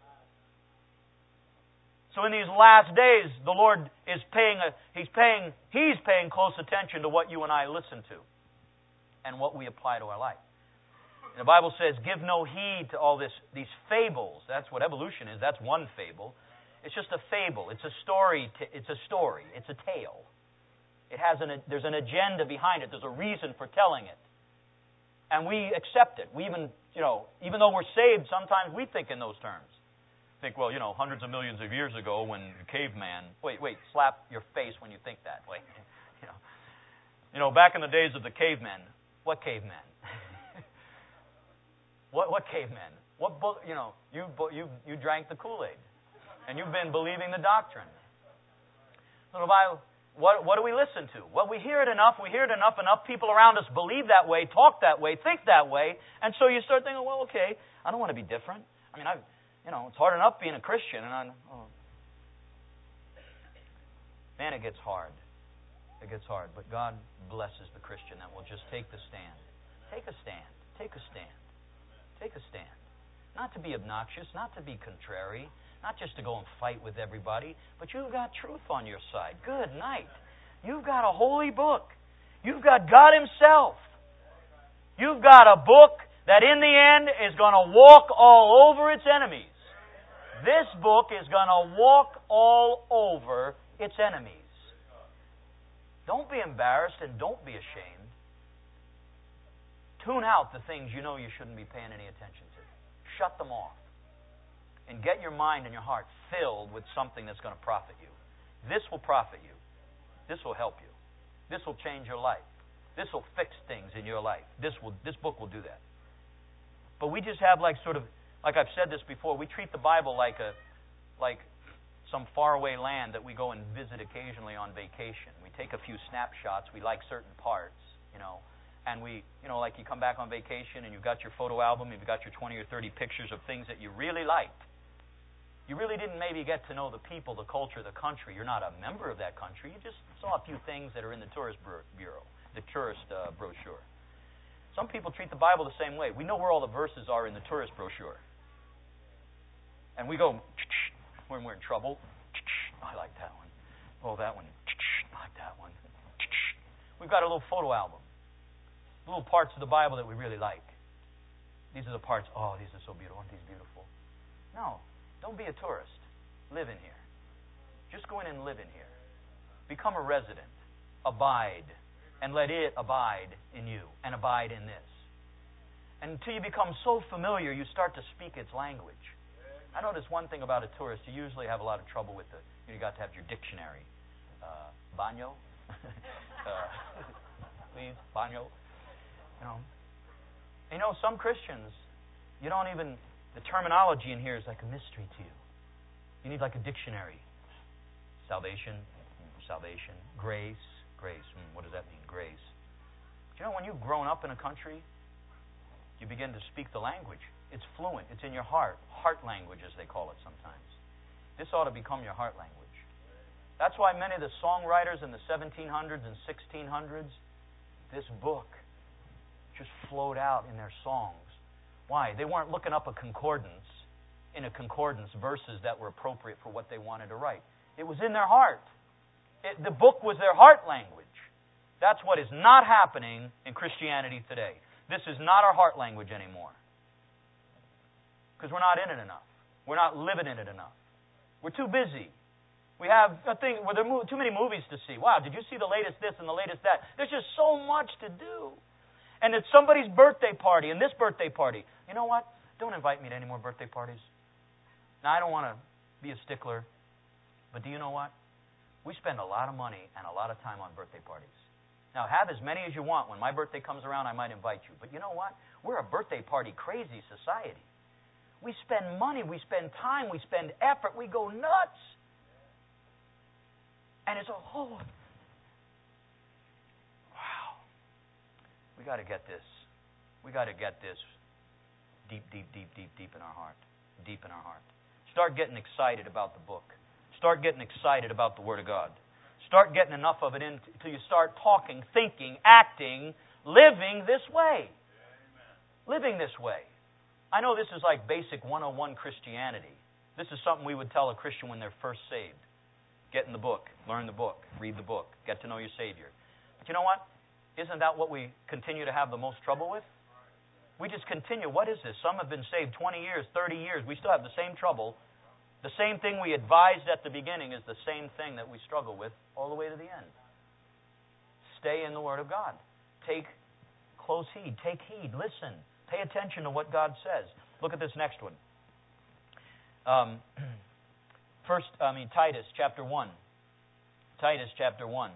So in these last days, the Lord is He's paying close attention to what you and I listen to and what we apply to our life. And the Bible says, give no heed to all these fables. That's what evolution is. That's one fable. It's just a fable. It's a story. It's a tale. There's an agenda behind it. There's a reason for telling it. And we accept it. We even though we're saved, sometimes we think in those terms. Think, hundreds of millions of years ago when caveman... Wait, slap your face when you think that. Wait, back in the days of the cavemen, what cavemen? What cavemen? What book? You drank the Kool-Aid, and you've been believing the doctrine. So the Bible, what do we listen to? Well, we hear it enough. Enough people around us believe that way, talk that way, think that way, and so you start thinking, well, okay, I don't want to be different. I mean, it's hard enough being a Christian, and man, it gets hard. It gets hard, but God blesses the Christian that will just take the stand. Take a stand. Take a stand. Take a stand. Not to be obnoxious, not to be contrary, not just to go and fight with everybody, but you've got truth on your side. Good night. You've got a holy book. You've got God Himself. You've got a book that in the end is going to walk all over its enemies. This book is going to walk all over its enemies. Don't be embarrassed and don't be ashamed. Tune out the things you know you shouldn't be paying any attention to. Shut them off. And get your mind and your heart filled with something that's going to profit you. This will profit you. This will help you. This will change your life. This will fix things in your life. This book will do that. But we just have like I've said this before, we treat the Bible like some faraway land that we go and visit occasionally on vacation. We take a few snapshots. We like certain parts, and we, like you come back on vacation and you've got your photo album, you've got your 20 or 30 pictures of things that you really liked. You really didn't maybe get to know the people, the culture, the country. You're not a member of that country. You just saw a few things that are in the tourist bureau, the tourist brochure. Some people treat the Bible the same way. We know where all the verses are in the tourist brochure. And we go, when we're in trouble, I like that one. Oh, that one, I like that one. We've got a little photo album. Little parts of the Bible that we really like. These are the parts, oh, these are so beautiful. Aren't these beautiful? No, don't be a tourist. Live in here. Just go in and live in here. Become a resident. Abide. And let it abide in you and abide in this. And until you become so familiar, you start to speak its language. I notice one thing about a tourist, you usually have a lot of trouble with you got to have your dictionary. Baño? Please, baño. Some Christians, the terminology in here is like a mystery to you. You need like a dictionary. Salvation. Grace. What does that mean, grace? Do you know when you've grown up in a country, you begin to speak the language. It's fluent. It's in your heart. Heart language, as they call it sometimes. This ought to become your heart language. That's why many of the songwriters in the 1700s and 1600s, this book just flowed out in their songs. Why? They weren't looking up in a concordance verses that were appropriate for what they wanted to write. It was in their heart. The book was their heart language. That's what is not happening in Christianity today. This is not our heart language anymore. Because we're not in it enough. We're not living in it enough. We're too busy. We have a thing where there are too many movies to see. Wow, did you see the latest this and the latest that? There's just so much to do. And it's somebody's birthday party and this birthday party. You know what? Don't invite me to any more birthday parties. Now, I don't want to be a stickler, but do you know what? We spend a lot of money and a lot of time on birthday parties. Now, have as many as you want. When my birthday comes around, I might invite you. But you know what? We're a birthday party crazy society. We spend money, we spend time, we spend effort, we go nuts. And it's wow. We got to get this. We got to get this deep in our heart. Deep in our heart. Start getting excited about the book. Start getting excited about the Word of God. Start getting enough of it until you start talking, thinking, acting, living this way. Living this way. I know this is like basic 101 Christianity. This is something we would tell a Christian when they're first saved. Get in the book. Learn the book. Read the book. Get to know your Savior. But you know what? Isn't that what we continue to have the most trouble with? We just continue. What is this? Some have been saved 20 years, 30 years. We still have the same trouble. The same thing we advised at the beginning is the same thing that we struggle with all the way to the end. Stay in the Word of God. Take close heed. Take heed. Listen. Pay attention to what God says. Look at this next one. Titus chapter 1. Titus chapter 1.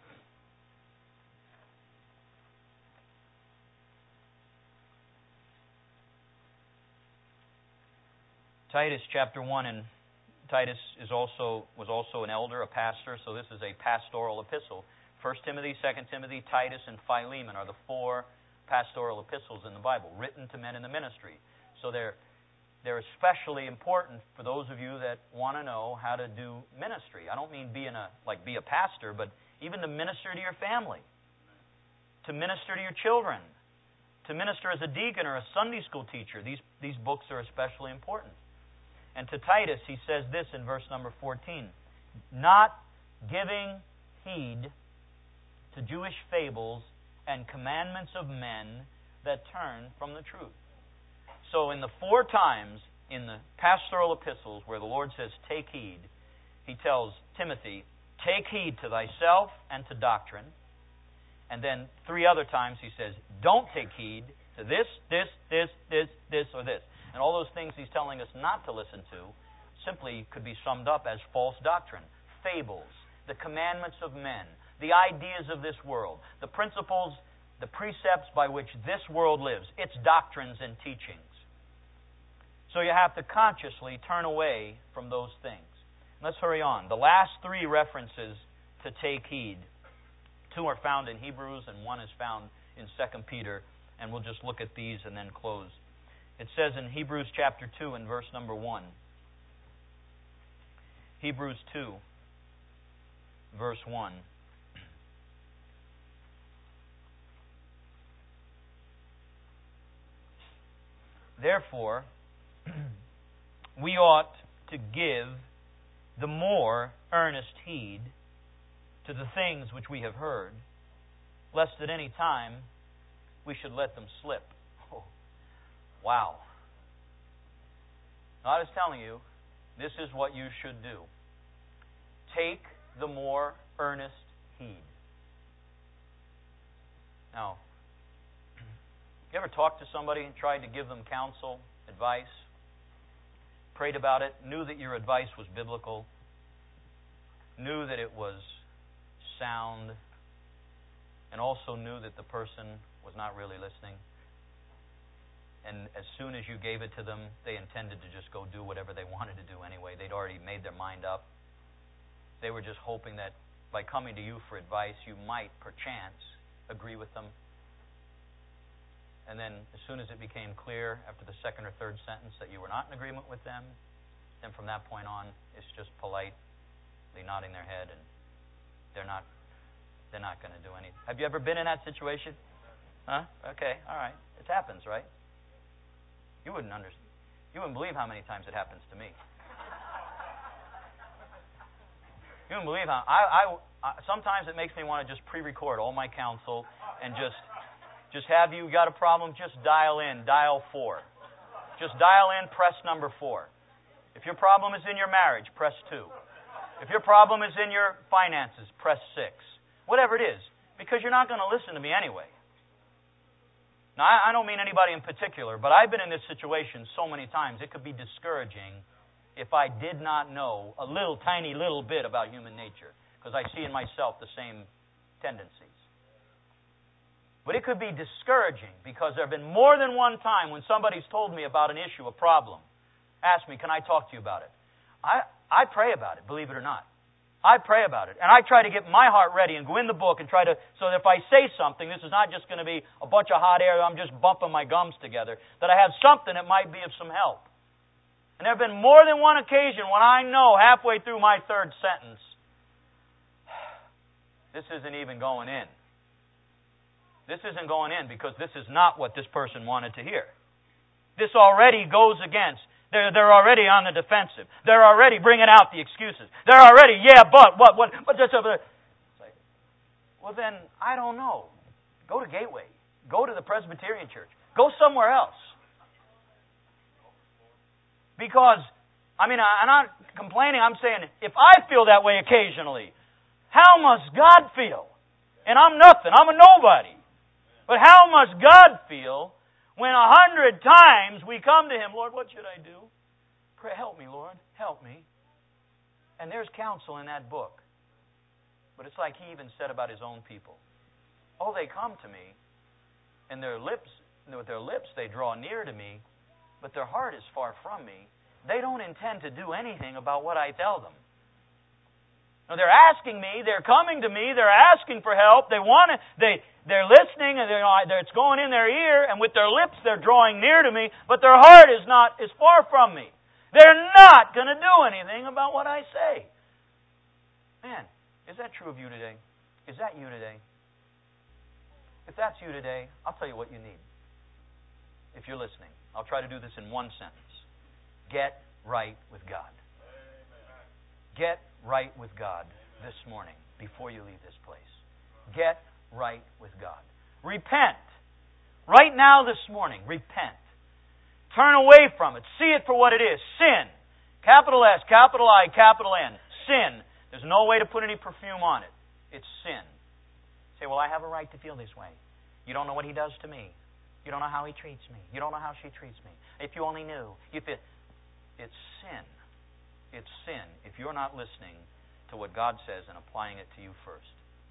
Titus chapter 1, and Titus was also an elder, a pastor, so this is a pastoral epistle. 1 Timothy, 2 Timothy, Titus, and Philemon are the four pastoral epistles in the Bible, written to men in the ministry. So they're especially important for those of you that want to know how to do ministry. I don't mean be a pastor, but even to minister to your family, to minister to your children, to minister as a deacon or a Sunday school teacher. These books are especially important. And to Titus, he says this in verse number 14, not giving heed to Jewish fables and commandments of men, that turn from the truth. So in the 4 times in the pastoral epistles where the Lord says, take heed, He tells Timothy, take heed to thyself and to doctrine. And then 3 other times He says, don't take heed to this, or this. And all those things He's telling us not to listen to simply could be summed up as false doctrine, fables, the commandments of men, the ideas of this world, the principles, the precepts by which this world lives, its doctrines and teachings. So you have to consciously turn away from those things. Let's hurry on. The last 3 references to take heed. 2 are found in Hebrews and 1 is found in 2 Peter. And we'll just look at these and then close. It says in Hebrews chapter 2 and verse number 1. Hebrews 2, verse 1. Therefore, we ought to give the more earnest heed to the things which we have heard, lest at any time we should let them slip. Oh, wow. God is telling you, this is what you should do. Take the more earnest heed. Now, you ever talked to somebody and tried to give them counsel, advice, prayed about it, knew that your advice was biblical, knew that it was sound, and also knew that the person was not really listening? And as soon as you gave it to them, they intended to just go do whatever they wanted to do anyway. They'd already made their mind up. They were just hoping that by coming to you for advice, you might, perchance, agree with them. And then as soon as it became clear after the 2nd or 3rd sentence that you were not in agreement with them, then from that point on, it's just politely nodding their head, and they're not going to do anything. Have you ever been in that situation? Huh? Okay, all right. It happens, right? You wouldn't understand. You wouldn't believe how many times it happens to me. You wouldn't believe how I sometimes it makes me want to just pre-record all my counsel and just have you got a problem, just dial 4. Just dial in, press number 4. If your problem is in your marriage, press 2. If your problem is in your finances, press 6. Whatever it is, because you're not going to listen to me anyway. Now, I don't mean anybody in particular, but I've been in this situation so many times, it could be discouraging if I did not know a tiny little bit about human nature, because I see in myself the same tendencies. But it could be discouraging because there have been more than one time when somebody's told me about an issue, a problem, asked me, can I talk to you about it? I pray about it, believe it or not. I pray about it. And I try to get my heart ready and go in the book and try to, so that if I say something, this is not just going to be a bunch of hot air, I'm just bumping my gums together, that I have something that might be of some help. And there have been more than one occasion when I know halfway through my 3rd sentence, this isn't even going in. This isn't going in because this is not what this person wanted to hear. This already goes against. They're already on the defensive. They're already bringing out the excuses. They're already, but just over there. It's like, well then, I don't know. Go to Gateway. Go to the Presbyterian Church. Go somewhere else. Because, I'm not complaining. I'm saying, if I feel that way occasionally, how must God feel? And I'm nothing. I'm a nobody. But how must God feel when 100 times we come to Him, Lord, what should I do? Pray, help me, Lord, help me. And there's counsel in that book. But it's like He even said about His own people. Oh, they come to me, and with their lips they draw near to me, but their heart is far from me. They don't intend to do anything about what I tell them. Now, they're asking me, they're coming to me, they're asking for help, they're listening, and it's going in their ear, and with their lips they're drawing near to me, but their heart is far from me. They're not going to do anything about what I say. Man, is that true of you today? Is that you today? If that's you today, I'll tell you what you need. If you're listening, I'll try to do this in one sentence. Get right with God. Get right with God this morning before you leave this place. Get right with God. Repent. Right now, this morning, repent. Turn away from it. See it for what it is. Sin. Capital S, capital I, capital N. Sin. There's no way to put any perfume on it. It's sin. You say, well, I have a right to feel this way. You don't know what he does to me. You don't know how he treats me. You don't know how she treats me. If you only knew. It's sin. It's sin if you're not listening to what God says and applying it to you first.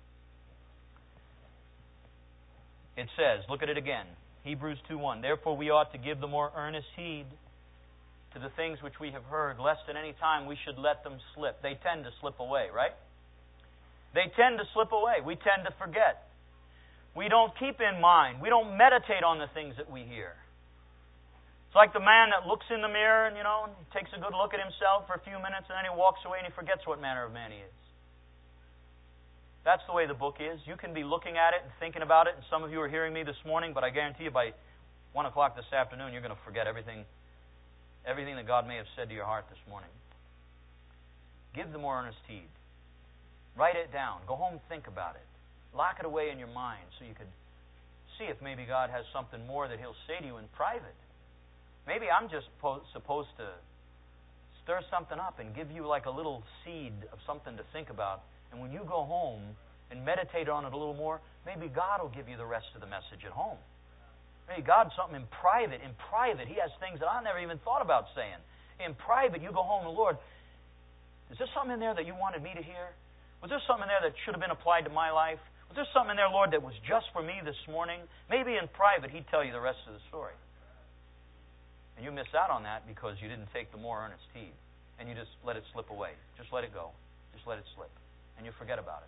It says, look at it again, Hebrews 2:1, therefore we ought to give the more earnest heed to the things which we have heard, lest at any time we should let them slip. They tend to slip away, right? They tend to slip away. We tend to forget. We don't keep in mind. We don't meditate on the things that we hear. It's like the man that looks in the mirror and, he takes a good look at himself for a few minutes and then he walks away and he forgets what manner of man he is. That's the way the book is. You can be looking at it and thinking about it, and some of you are hearing me this morning, but I guarantee you by 1 o'clock this afternoon you're going to forget everything that God may have said to your heart this morning. Give the more earnest heed. Write it down. Go home and think about it. Lock it away in your mind so you could see if maybe God has something more that He'll say to you in private. Maybe I'm just supposed to stir something up and give you like a little seed of something to think about. And when you go home and meditate on it a little more, maybe God will give you the rest of the message at home. Maybe God's something in private. In private, He has things that I never even thought about saying. In private, you go home and, Lord, is there something in there that you wanted me to hear? Was there something in there that should have been applied to my life? Was there something in there, Lord, that was just for me this morning? Maybe in private, He'd tell you the rest of the story. And you miss out on that because you didn't take the more earnest heed. And you just let it slip away. Just let it go. Just let it slip. And you forget about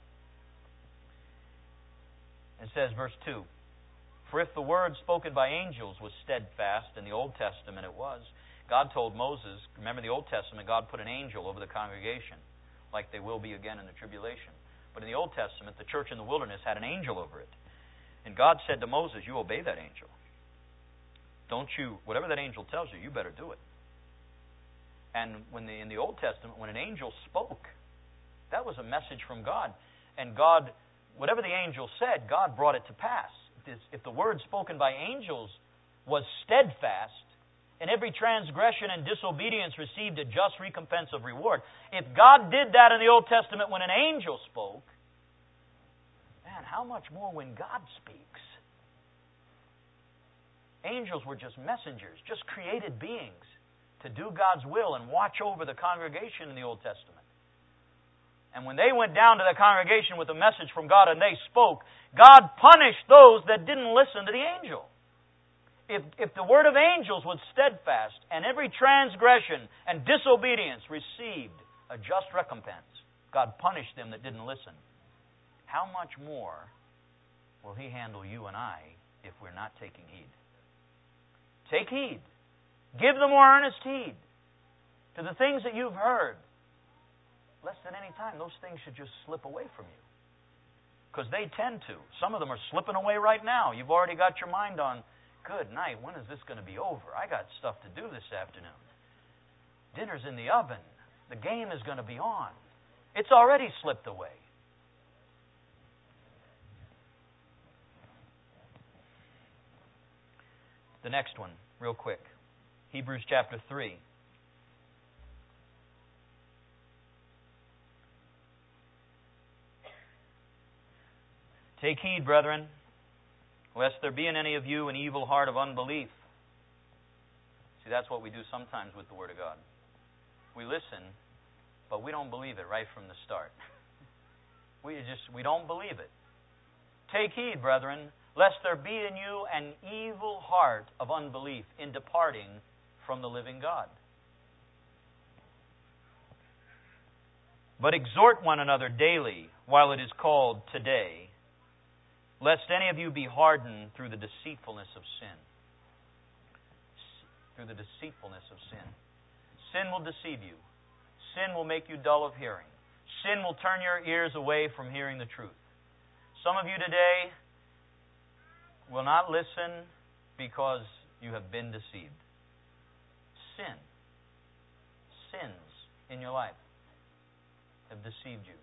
it. It says, verse 2, for if the word spoken by angels was steadfast, in the Old Testament it was, God told Moses, remember the Old Testament, God put an angel over the congregation, like they will be again in the tribulation. But in the Old Testament, the church in the wilderness had an angel over it. And God said to Moses, you obey that angel. Whatever that angel tells you, you better do it. And in the Old Testament, when an angel spoke, that was a message from God. And God, whatever the angel said, God brought it to pass. If the word spoken by angels was steadfast, and every transgression and disobedience received a just recompense of reward, if God did that in the Old Testament when an angel spoke, man, how much more when God speaks? Angels were just messengers, just created beings to do God's will and watch over the congregation in the Old Testament. And when they went down to the congregation with a message from God and they spoke, God punished those that didn't listen to the angel. If the word of angels was steadfast and every transgression and disobedience received a just recompense, God punished them that didn't listen. How much more will He handle you and I if we're not taking heed? Take heed. Give the more earnest heed to the things that you've heard. Less than any time, those things should just slip away from you. Because they tend to. Some of them are slipping away right now. You've already got your mind on, good night, when is this going to be over? I got stuff to do this afternoon. Dinner's in the oven. The game is going to be on. It's already slipped away. The next one, real quick. Hebrews chapter 3. Take heed, brethren, lest there be in any of you an evil heart of unbelief. See, that's what we do sometimes with the Word of God. We listen, but we don't believe it right from the start. We don't believe it. Take heed, brethren, lest there be in you an evil heart of unbelief in departing from the living God. But exhort one another daily while it is called today, lest any of you be hardened through the deceitfulness of sin. Through the deceitfulness of sin. Sin will deceive you. Sin will make you dull of hearing. Sin will turn your ears away from hearing the truth. Some of you today will not listen because you have been deceived. Sins in your life have deceived you,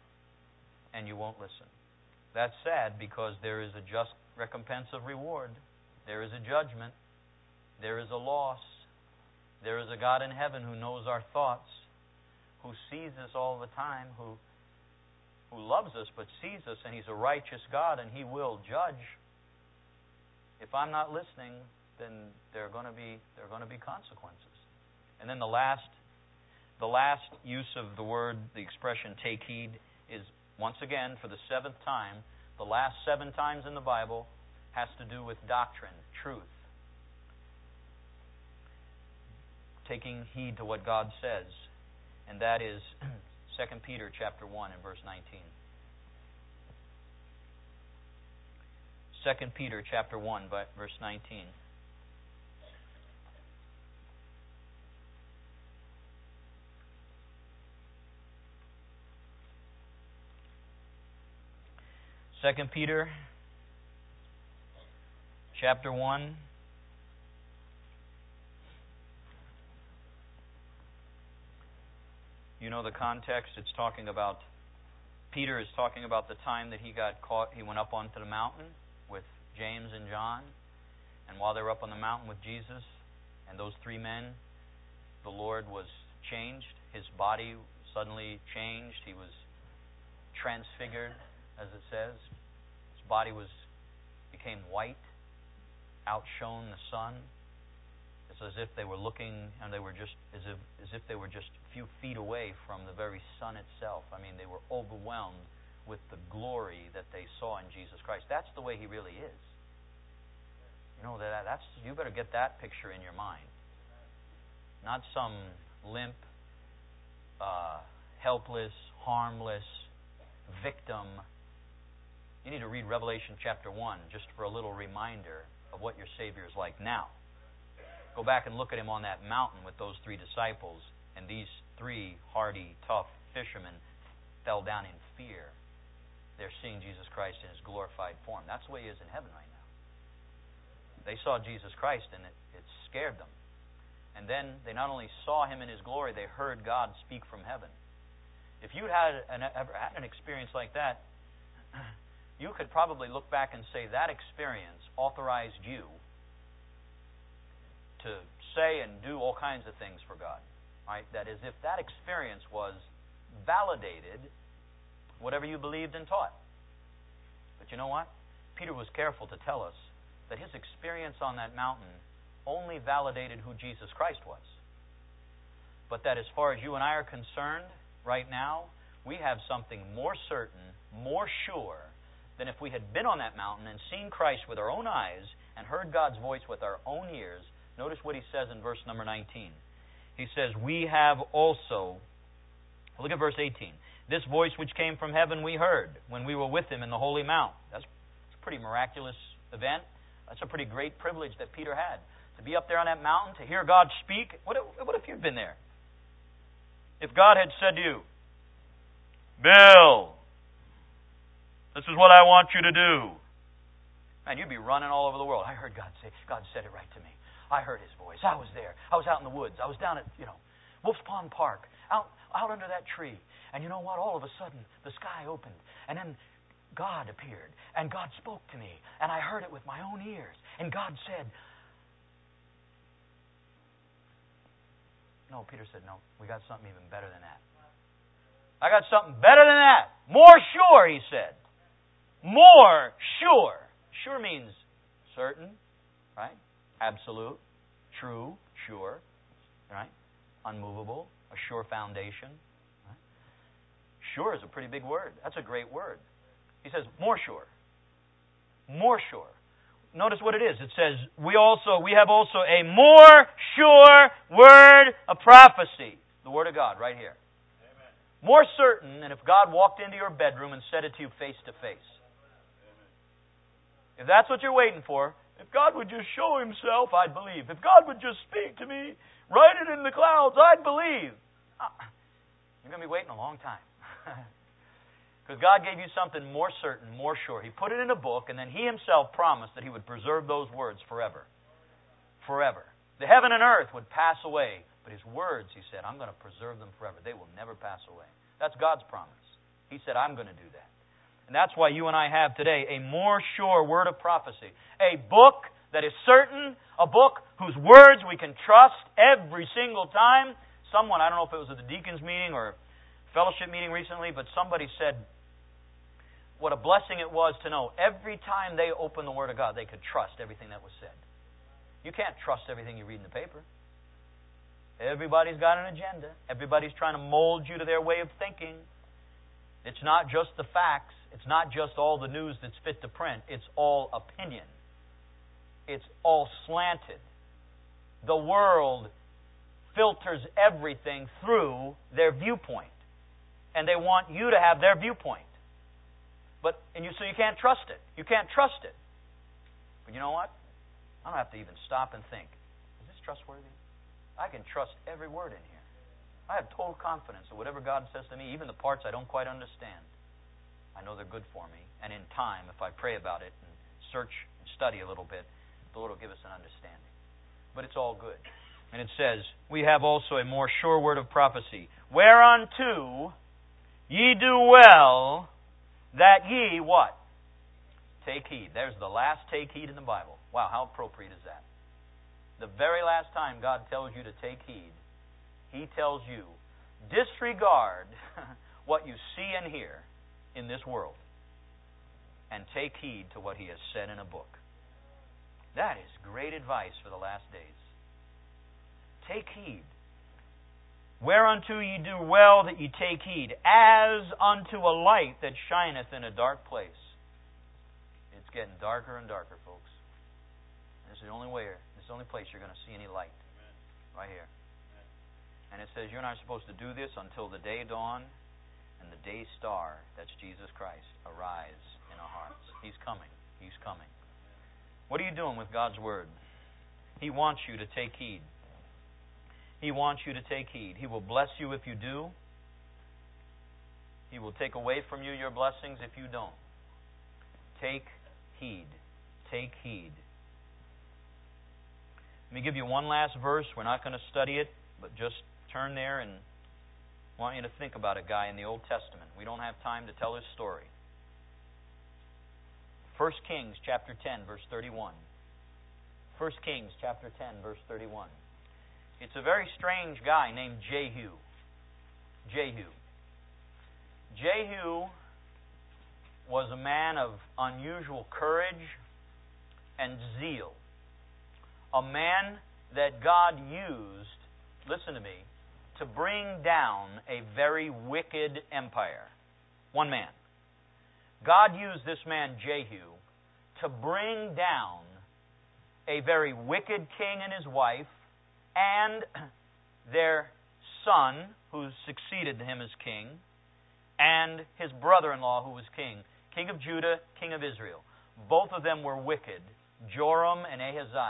and you won't listen. That's sad because there is a just recompense of reward There is a judgment. There is a loss. There is a God in heaven who knows our thoughts, who sees us all the time, who loves us but sees us, and He's a righteous God, and He will judge. If I'm not listening, then there are going to be consequences. And then the last use of the word, the expression "take heed," is once again for the seventh time. The last 7 times in the Bible has to do with doctrine, truth. Taking heed to what God says, and that is 2 Peter chapter 1 and verse 19. 2 Peter chapter 1 verse 19. Second Peter chapter 1 You know the context. It's talking about, Peter is talking about the time that he got caught. He went up onto the mountain with James and John. And while they were up on the mountain with Jesus and those 3 men, the Lord was changed. His body suddenly changed. He was transfigured, as it says. His body became white, outshone the sun. It's as if they were looking, and they were just as if they were just a few feet away from the very sun itself. I mean, they were overwhelmed with the glory that they saw in Jesus Christ. That's the way He really is. You know, you better get that picture in your mind. Not some limp, helpless, harmless victim. You need to read Revelation chapter 1 just for a little reminder of what your Savior is like now. Go back and look at Him on that mountain with those 3 disciples, and these 3 hardy, tough fishermen fell down in fear. They're seeing Jesus Christ in His glorified form. That's the way He is in heaven right now. They saw Jesus Christ, and it scared them. And then they not only saw Him in His glory, they heard God speak from heaven. If you'd ever had an experience like that, you could probably look back and say that experience authorized you to say and do all kinds of things for God. Right? That is, if that experience was validated whatever you believed and taught. But you know what? Peter was careful to tell us that his experience on that mountain only validated who Jesus Christ was. But that as far as you and I are concerned right now, we have something more certain, more sure, than if we had been on that mountain and seen Christ with our own eyes and heard God's voice with our own ears. Notice what he says in verse number 19. He says, we have also, look at verse 18. This voice which came from heaven we heard when we were with Him in the holy mount. That's a pretty miraculous event. That's a pretty great privilege that Peter had. To be up there on that mountain, to hear God speak. What if you'd been there? If God had said to you, Bill, this is what I want you to do. Man, you'd be running all over the world. I heard God say, God said it right to me. I heard His voice. I was there. I was out in the woods. I was down at, Wolf's Pond Park, out under that tree. And you know what? All of a sudden, the sky opened. And then God appeared. And God spoke to me. And I heard it with my own ears. And God said, no, Peter said, no, we got something even better than that. I got something better than that. More sure, he said. More sure. Sure means certain, right? Absolute, true, sure, right? Unmovable, a sure foundation. Right? Sure is a pretty big word. That's a great word. He says, more sure. More sure. Notice what it is. It says, we have also a more sure word of prophecy. The Word of God, right here. Amen. More certain than if God walked into your bedroom and said it to you face to face. If that's what you're waiting for, if God would just show Himself, I'd believe. If God would just speak to me, write it in the clouds, I'd believe. You're going to be waiting a long time. Because God gave you something more certain, more sure. He put it in a book, and then He Himself promised that He would preserve those words forever. Forever. The heaven and earth would pass away, but His words, He said, I'm going to preserve them forever. They will never pass away. That's God's promise. He said, I'm going to do that. And that's why you and I have today a more sure word of prophecy. A book that is certain, a book whose words we can trust every single time. Someone, I don't know if it was at the deacons meeting or fellowship meeting recently, but somebody said what a blessing it was to know every time they opened the Word of God, they could trust everything that was said. You can't trust everything you read in the paper. Everybody's got an agenda. Everybody's trying to mold you to their way of thinking. It's not just the facts. It's not just all the news that's fit to print. It's all opinion. It's all slanted. The world filters everything through their viewpoint. And they want you to have their viewpoint. So you can't trust it. You can't trust it. But you know what? I don't have to even stop and think, is this trustworthy? I can trust every word in here. I have total confidence that whatever God says to me, even the parts I don't quite understand, I know they're good for me. And in time, if I pray about it and search and study a little bit, the Lord will give us an understanding. But it's all good. And it says, we have also a more sure word of prophecy. Whereunto ye do well that ye, what? Take heed. There's the last take heed in the Bible. Wow, how appropriate is that? The very last time God tells you to take heed, He tells you, disregard what you see and hear in this world and take heed to what He has said in a book. That is great advice for the last days. Take heed. Whereunto ye do well that ye take heed, as unto a light that shineth in a dark place. It's getting darker and darker, folks. This is the only place you're going to see any light. Right here. And it says you're not supposed to do this until the day dawn and the day star, that's Jesus Christ, arise in our hearts. He's coming. He's coming. What are you doing with God's Word? He wants you to take heed. He wants you to take heed. He will bless you if you do. He will take away from you your blessings if you don't. Take heed. Take heed. Let me give you one last verse. We're not going to study it, but just turn there and I want you to think about a guy in the Old Testament. We don't have time to tell his story. 1 Kings chapter 10, verse 31. 1 Kings chapter 10, verse 31. It's a very strange guy named Jehu. Jehu. Jehu was a man of unusual courage and zeal. A man that God used, listen to me, to bring down a very wicked empire. One man. God used this man, Jehu, to bring down a very wicked king and his wife, and their son, who succeeded him as king, and his brother-in-law, who was king of Judah, king of Israel. Both of them were wicked, Joram and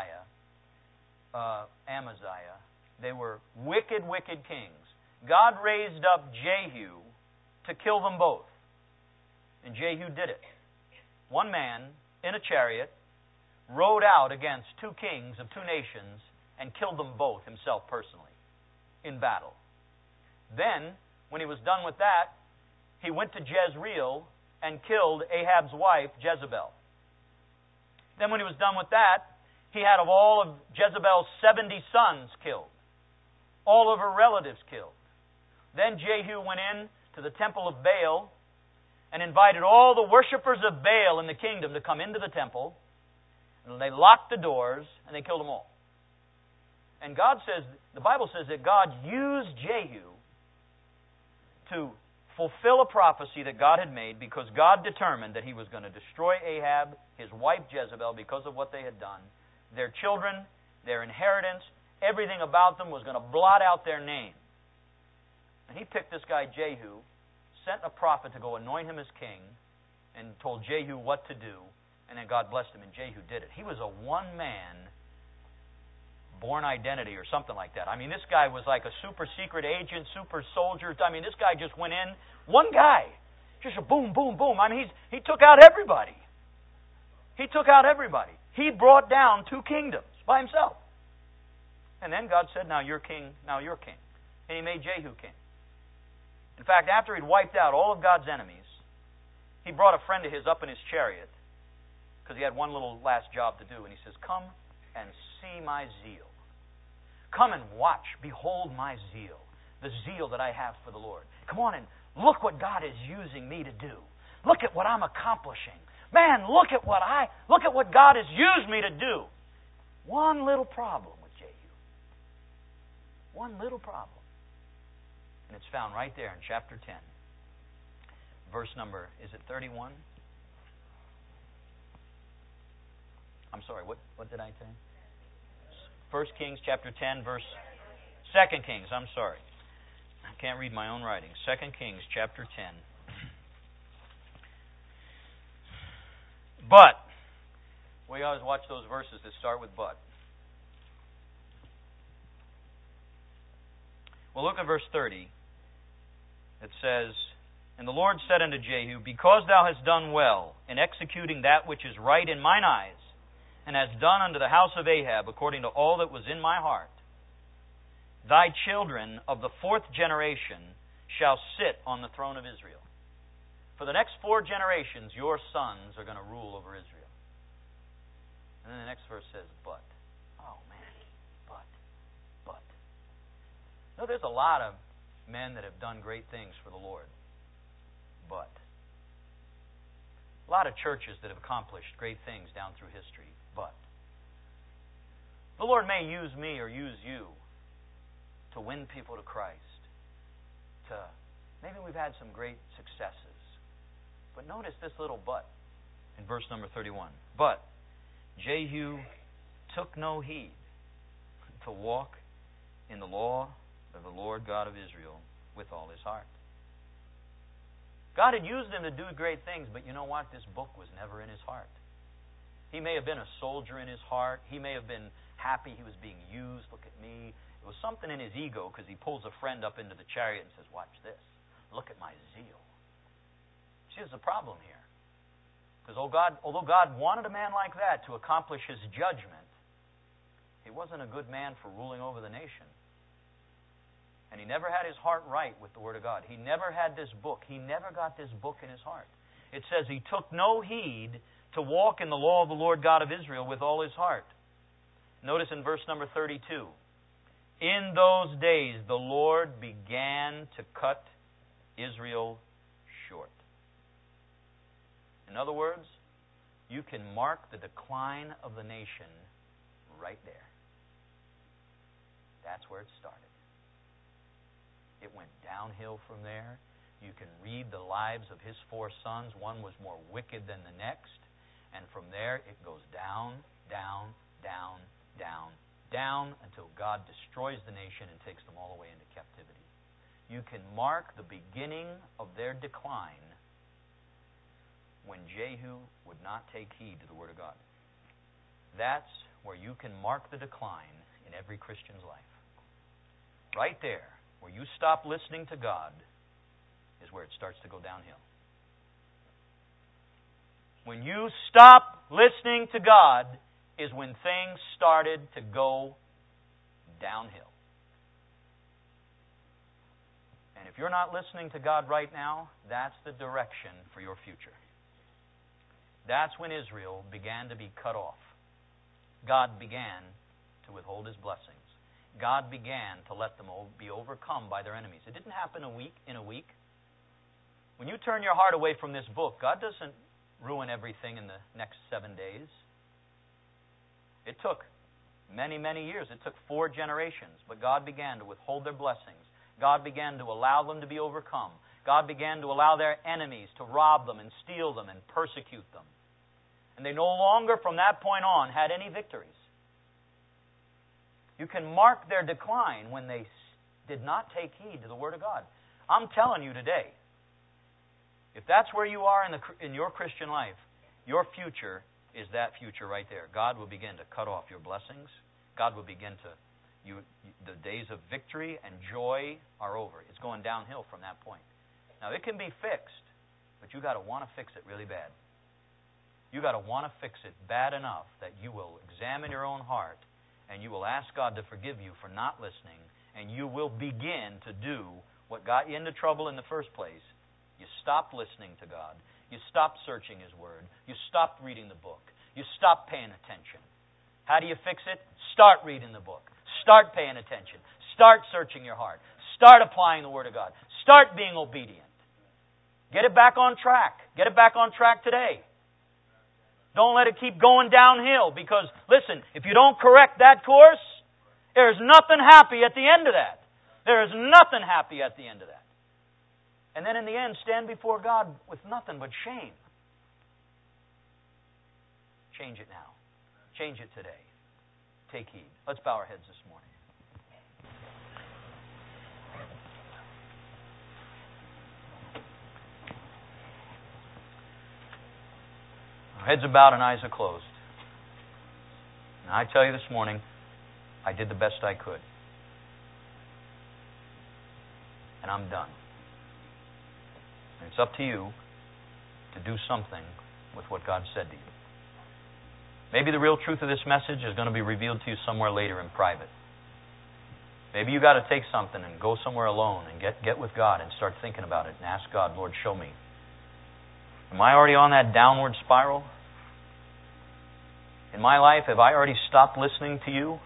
Amaziah. They were wicked, wicked kings. God raised up Jehu to kill them both. And Jehu did it. One man, in a chariot, rode out against two kings of two nations and killed them both himself personally in battle. Then, when he was done with that, he went to Jezreel and killed Ahab's wife, Jezebel. Then when he was done with that, he had of all of Jezebel's 70 sons killed. All of her relatives killed. Then Jehu went in to the temple of Baal and invited all the worshipers of Baal in the kingdom to come into the temple. And they locked the doors and they killed them all. And God says, the Bible says that God used Jehu to fulfill a prophecy that God had made because God determined that He was going to destroy Ahab, his wife Jezebel, because of what they had done. Their children, their inheritance, everything about them was going to blot out their name. And He picked this guy Jehu, sent a prophet to go anoint him as king, and told Jehu what to do. And then God blessed him, and Jehu did it. He was a one-man born identity or something like that. I mean, this guy was like a super secret agent, super soldier. I mean, this guy just went in. One guy. Just a boom, boom, boom. I mean, he took out everybody. He took out everybody. He brought down two kingdoms by himself. And then God said, now you're king, now you're king. And He made Jehu king. In fact, after he'd wiped out all of God's enemies, He brought a friend of his up in his chariot, because he had one little last job to do. And he says, come and see my zeal. Come and watch, behold my zeal, the zeal that I have for the Lord. Come on and look what God is using me to do. Look at what I'm accomplishing. Man, look at what God has used me to do. One little problem with Jehu. One little problem. And it's found right there in chapter 10. Verse number, is it 31? I'm sorry, what did I say? 1 Kings chapter 10, verse 2 Kings, I'm sorry. I can't read my own writing. 2 Kings chapter 10. But, we always watch those verses that start with but. Well, look at verse 30. It says, and the Lord said unto Jehu, because thou hast done well in executing that which is right in mine eyes, and hast done unto the house of Ahab according to all that was in my heart, thy children of the 4th generation shall sit on the throne of Israel. For the next 4 generations, your sons are going to rule over Israel. And then the next verse says, but. Oh, man. But. No, there's a lot of men that have done great things for the Lord. But. A lot of churches that have accomplished great things down through history. But. The Lord may use me or use you to win people to Christ. Maybe we've had some great successes. But notice this little but in verse number 31. But Jehu took no heed to walk in the law of the Lord God of Israel with all his heart. God had used him to do great things, but you know what? This book was never in his heart. He may have been a soldier in his heart. He may have been happy he was being used. Look at me. It was something in his ego because he pulls a friend up into the chariot and says, watch this. Look at my zeal. See, there's a problem here. Because although God wanted a man like that to accomplish his judgment, he wasn't a good man for ruling over the nation. And he never had his heart right with the Word of God. He never had this book. He never got this book in his heart. It says he took no heed to walk in the law of the Lord God of Israel with all his heart. Notice in verse number 32. In those days the Lord began to cut Israel short. In other words, you can mark the decline of the nation right there. That's where it started. It went downhill from there. You can read the lives of his 4 sons. One was more wicked than the next. And from there, it goes down, down, down, down, down, until God destroys the nation and takes them all the way into captivity. You can mark the beginning of their decline when Jehu would not take heed to the Word of God. That's where you can mark the decline in every Christian's life. Right there, where you stop listening to God, is where it starts to go downhill. When you stop listening to God is when things started to go downhill. And if you're not listening to God right now, that's the direction for your future. That's when Israel began to be cut off. God began to withhold his blessings. God began to let them be overcome by their enemies. It didn't happen in a week. When you turn your heart away from this book, God doesn't ruin everything in the next 7 days. It took many, many years. It took 4 generations. But God began to withhold their blessings. God began to allow them to be overcome. God began to allow their enemies to rob them and steal them and persecute them. And they no longer, from that point on, had any victories. You can mark their decline when they did not take heed to the Word of God. I'm telling you today, if that's where you are in your Christian life, your future is that future right there. God will begin to cut off your blessings. God will begin to... the days of victory and joy are over. It's going downhill from that point. Now, it can be fixed, but you've got to want to fix it really bad. You've got to want to fix it bad enough that you will examine your own heart and you will ask God to forgive you for not listening, and you will begin to do what got you into trouble in the first place. You stopped listening to God. You stopped searching His Word. You stopped reading the book. You stop paying attention. How do you fix it? Start reading the book. Start paying attention. Start searching your heart. Start applying the Word of God. Start being obedient. Get it back on track. Get it back on track today. Don't let it keep going downhill, because, listen, if you don't correct that course, there's nothing happy at the end of that. There is nothing happy at the end of that. And then in the end, stand before God with nothing but shame. Change it now. Change it today. Take heed. Let's bow our heads this morning. Our heads are bowed and eyes are closed. And I tell you this morning, I did the best I could. And I'm done. And it's up to you to do something with what God said to you. Maybe the real truth of this message is going to be revealed to you somewhere later in private. Maybe you got to take something and go somewhere alone and get with God and start thinking about it and ask God, Lord, show me. Am I already on that downward spiral? In my life, have I already stopped listening to you?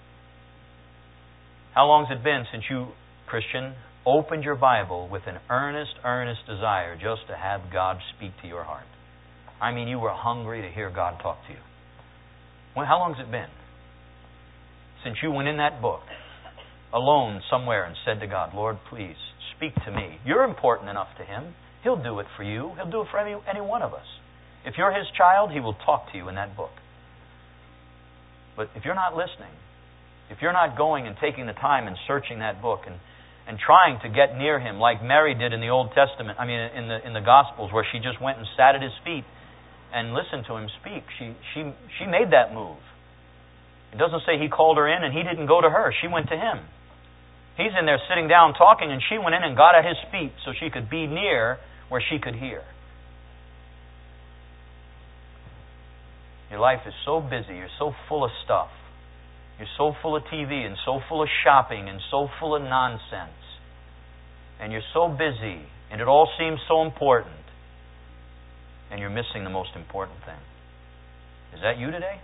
How long has it been since you, Christian, opened your Bible with an earnest desire just to have God speak to your heart? I mean, you were hungry to hear God talk to you. Well, how long has it been since you went in that book alone somewhere and said to God, Lord, please speak to me. You're important enough to Him. He'll do it for you. He'll do it for any one of us. If you're His child, He will talk to you in that book. But if you're not listening, if you're not going and taking the time and searching that book and trying to get near Him like Mary did in the Old Testament, in the Gospels, where she just went and sat at His feet and listened to Him speak. She made that move. It doesn't say He called her in and He didn't go to her. She went to Him. He's in there sitting down talking, and she went in and got at His feet so she could be near where she could hear. Your life is so busy. You're so full of stuff. You're so full of TV and so full of shopping and so full of nonsense. And you're so busy, and it all seems so important. And you're missing the most important thing. Is that you today?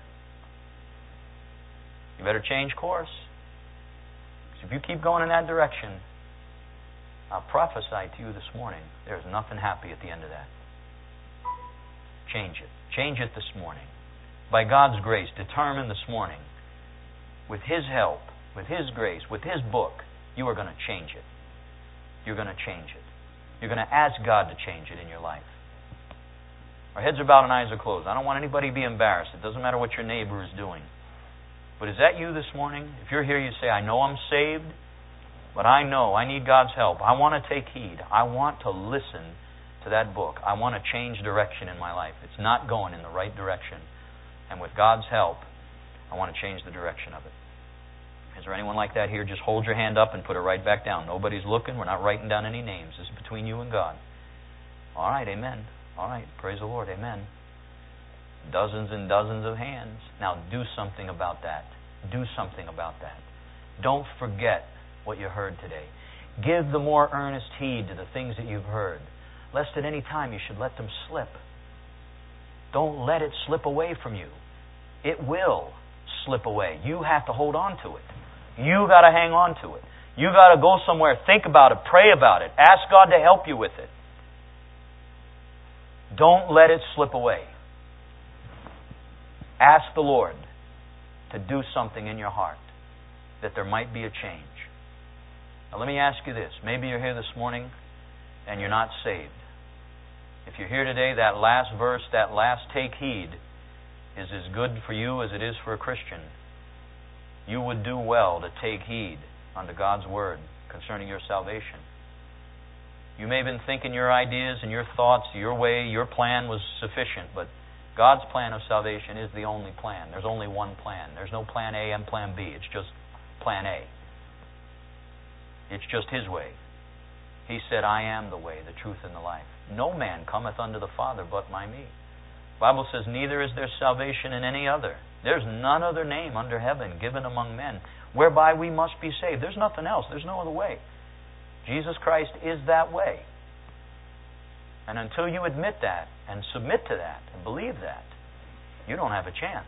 You better change course. Because if you keep going in that direction, I'll prophesy to you this morning, there's nothing happy at the end of that. Change it. Change it this morning. By God's grace, determine this morning, with His help, with His grace, with His book, you are going to change it. You're going to change it. You're going to ask God to change it in your life. Our heads are bowed and eyes are closed. I don't want anybody to be embarrassed. It doesn't matter what your neighbor is doing. But is that you this morning? If you're here, you say, I know I'm saved, but I know I need God's help. I want to take heed. I want to listen to that book. I want to change direction in my life. It's not going in the right direction. And with God's help, I want to change the direction of it. Is there anyone like that here? Just hold your hand up and put it right back down. Nobody's looking. We're not writing down any names. This is between you and God. All right, amen. All right, praise the Lord, amen. Dozens and dozens of hands. Now do something about that. Do something about that. Don't forget what you heard today. Give the more earnest heed to the things that you've heard, lest at any time you should let them slip. Don't let it slip away from you. It will slip away. You have to hold on to it. You got to hang on to it. You got to go somewhere, think about it, pray about it, ask God to help you with it. Don't let it slip away. Ask the Lord to do something in your heart, that there might be a change. Now let me ask you this. Maybe you're here this morning and you're not saved. If you're here today, that last verse, that last take heed, is as good for you as it is for a Christian. You would do well to take heed unto God's Word concerning your salvation. You may have been thinking your ideas and your thoughts, your way, your plan was sufficient, but God's plan of salvation is the only plan. There's only one plan. There's no plan A and plan B. It's just plan A. It's just His way. He said, I am the way, the truth, and the life. No man cometh unto the Father but by me. The Bible says, neither is there salvation in any other. There's none other name under heaven given among men whereby we must be saved. There's nothing else. There's no other way. Jesus Christ is that way. And until you admit that and submit to that and believe that, you don't have a chance.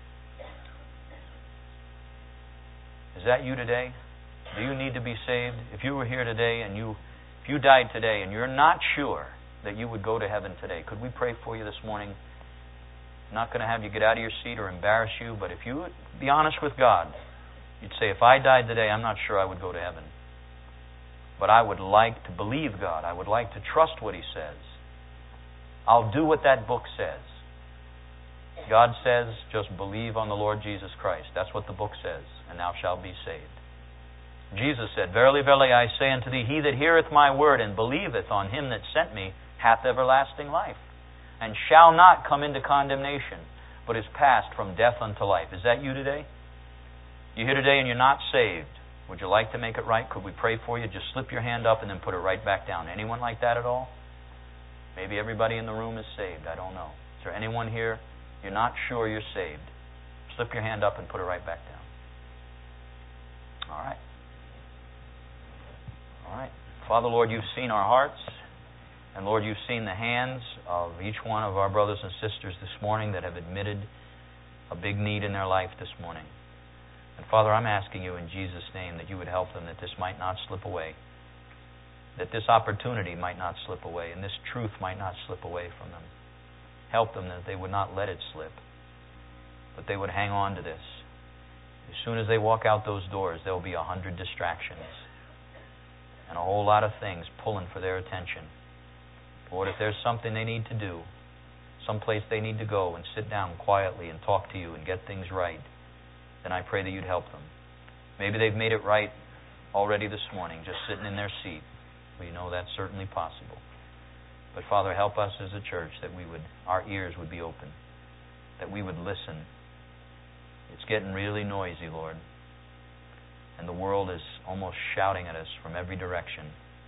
Is that you today? Do you need to be saved? If you were here today and if you died today and you're not sure that you would go to heaven today, could we pray for you this morning? I'm not going to have you get out of your seat or embarrass you, but if you would be honest with God, you'd say, if I died today, I'm not sure I would go to heaven. But I would like to believe God. I would like to trust what He says. I'll do what that book says. God says, just believe on the Lord Jesus Christ. That's what the book says, and thou shalt be saved. Jesus said, Verily, verily, I say unto thee, he that heareth my word and believeth on Him that sent me hath everlasting life, and shall not come into condemnation, but is passed from death unto life. Is that you today? You're here today and you're not saved. Would you like to make it right? Could we pray for you? Just slip your hand up and then put it right back down. Anyone like that at all? Maybe everybody in the room is saved. I don't know. Is there anyone here you're not sure you're saved? Slip your hand up and put it right back down. All right. All right. Father, Lord, you've seen our hearts. And Lord, you've seen the hands of each one of our brothers and sisters this morning that have admitted a big need in their life this morning. And Father, I'm asking you in Jesus' name that you would help them, that this might not slip away, that this opportunity might not slip away, and this truth might not slip away from them. Help them that they would not let it slip, but they would hang on to this. As soon as they walk out those doors, there will be 100 distractions and a whole lot of things pulling for their attention. Lord, if there's something they need to do, someplace they need to go and sit down quietly and talk to you and get things right, then I pray that you'd help them. Maybe they've made it right already this morning, just sitting in their seat. We know that's certainly possible. But Father, help us as a church that our ears would be open, that we would listen. It's getting really noisy, Lord, and the world is almost shouting at us from every direction.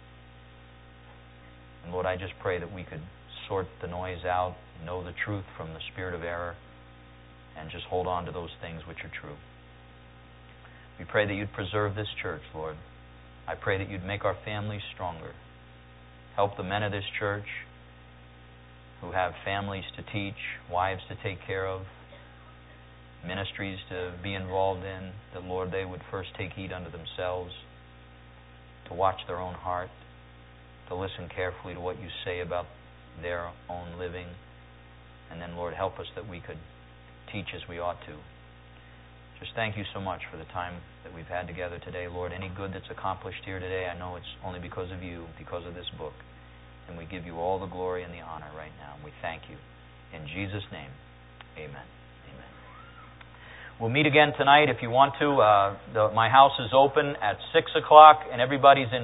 And Lord, I just pray that we could sort the noise out, know the truth from the spirit of error, and just hold on to those things which are true. We pray that you'd preserve this church, Lord. I pray that you'd make our families stronger. Help the men of this church who have families to teach, wives to take care of, ministries to be involved in, that, Lord, they would first take heed unto themselves, to watch their own heart, to listen carefully to what you say about their own living. And then, Lord, help us that we could teach as we ought to. Just thank you so much for the time that we've had together today, Lord. Any good that's accomplished here today, I know it's only because of you, because of this book. And we give you all the glory and the honor right now. And we thank you. In Jesus' name, amen. Amen. We'll meet again tonight if you want to. My house is open at 6 o'clock, and everybody's in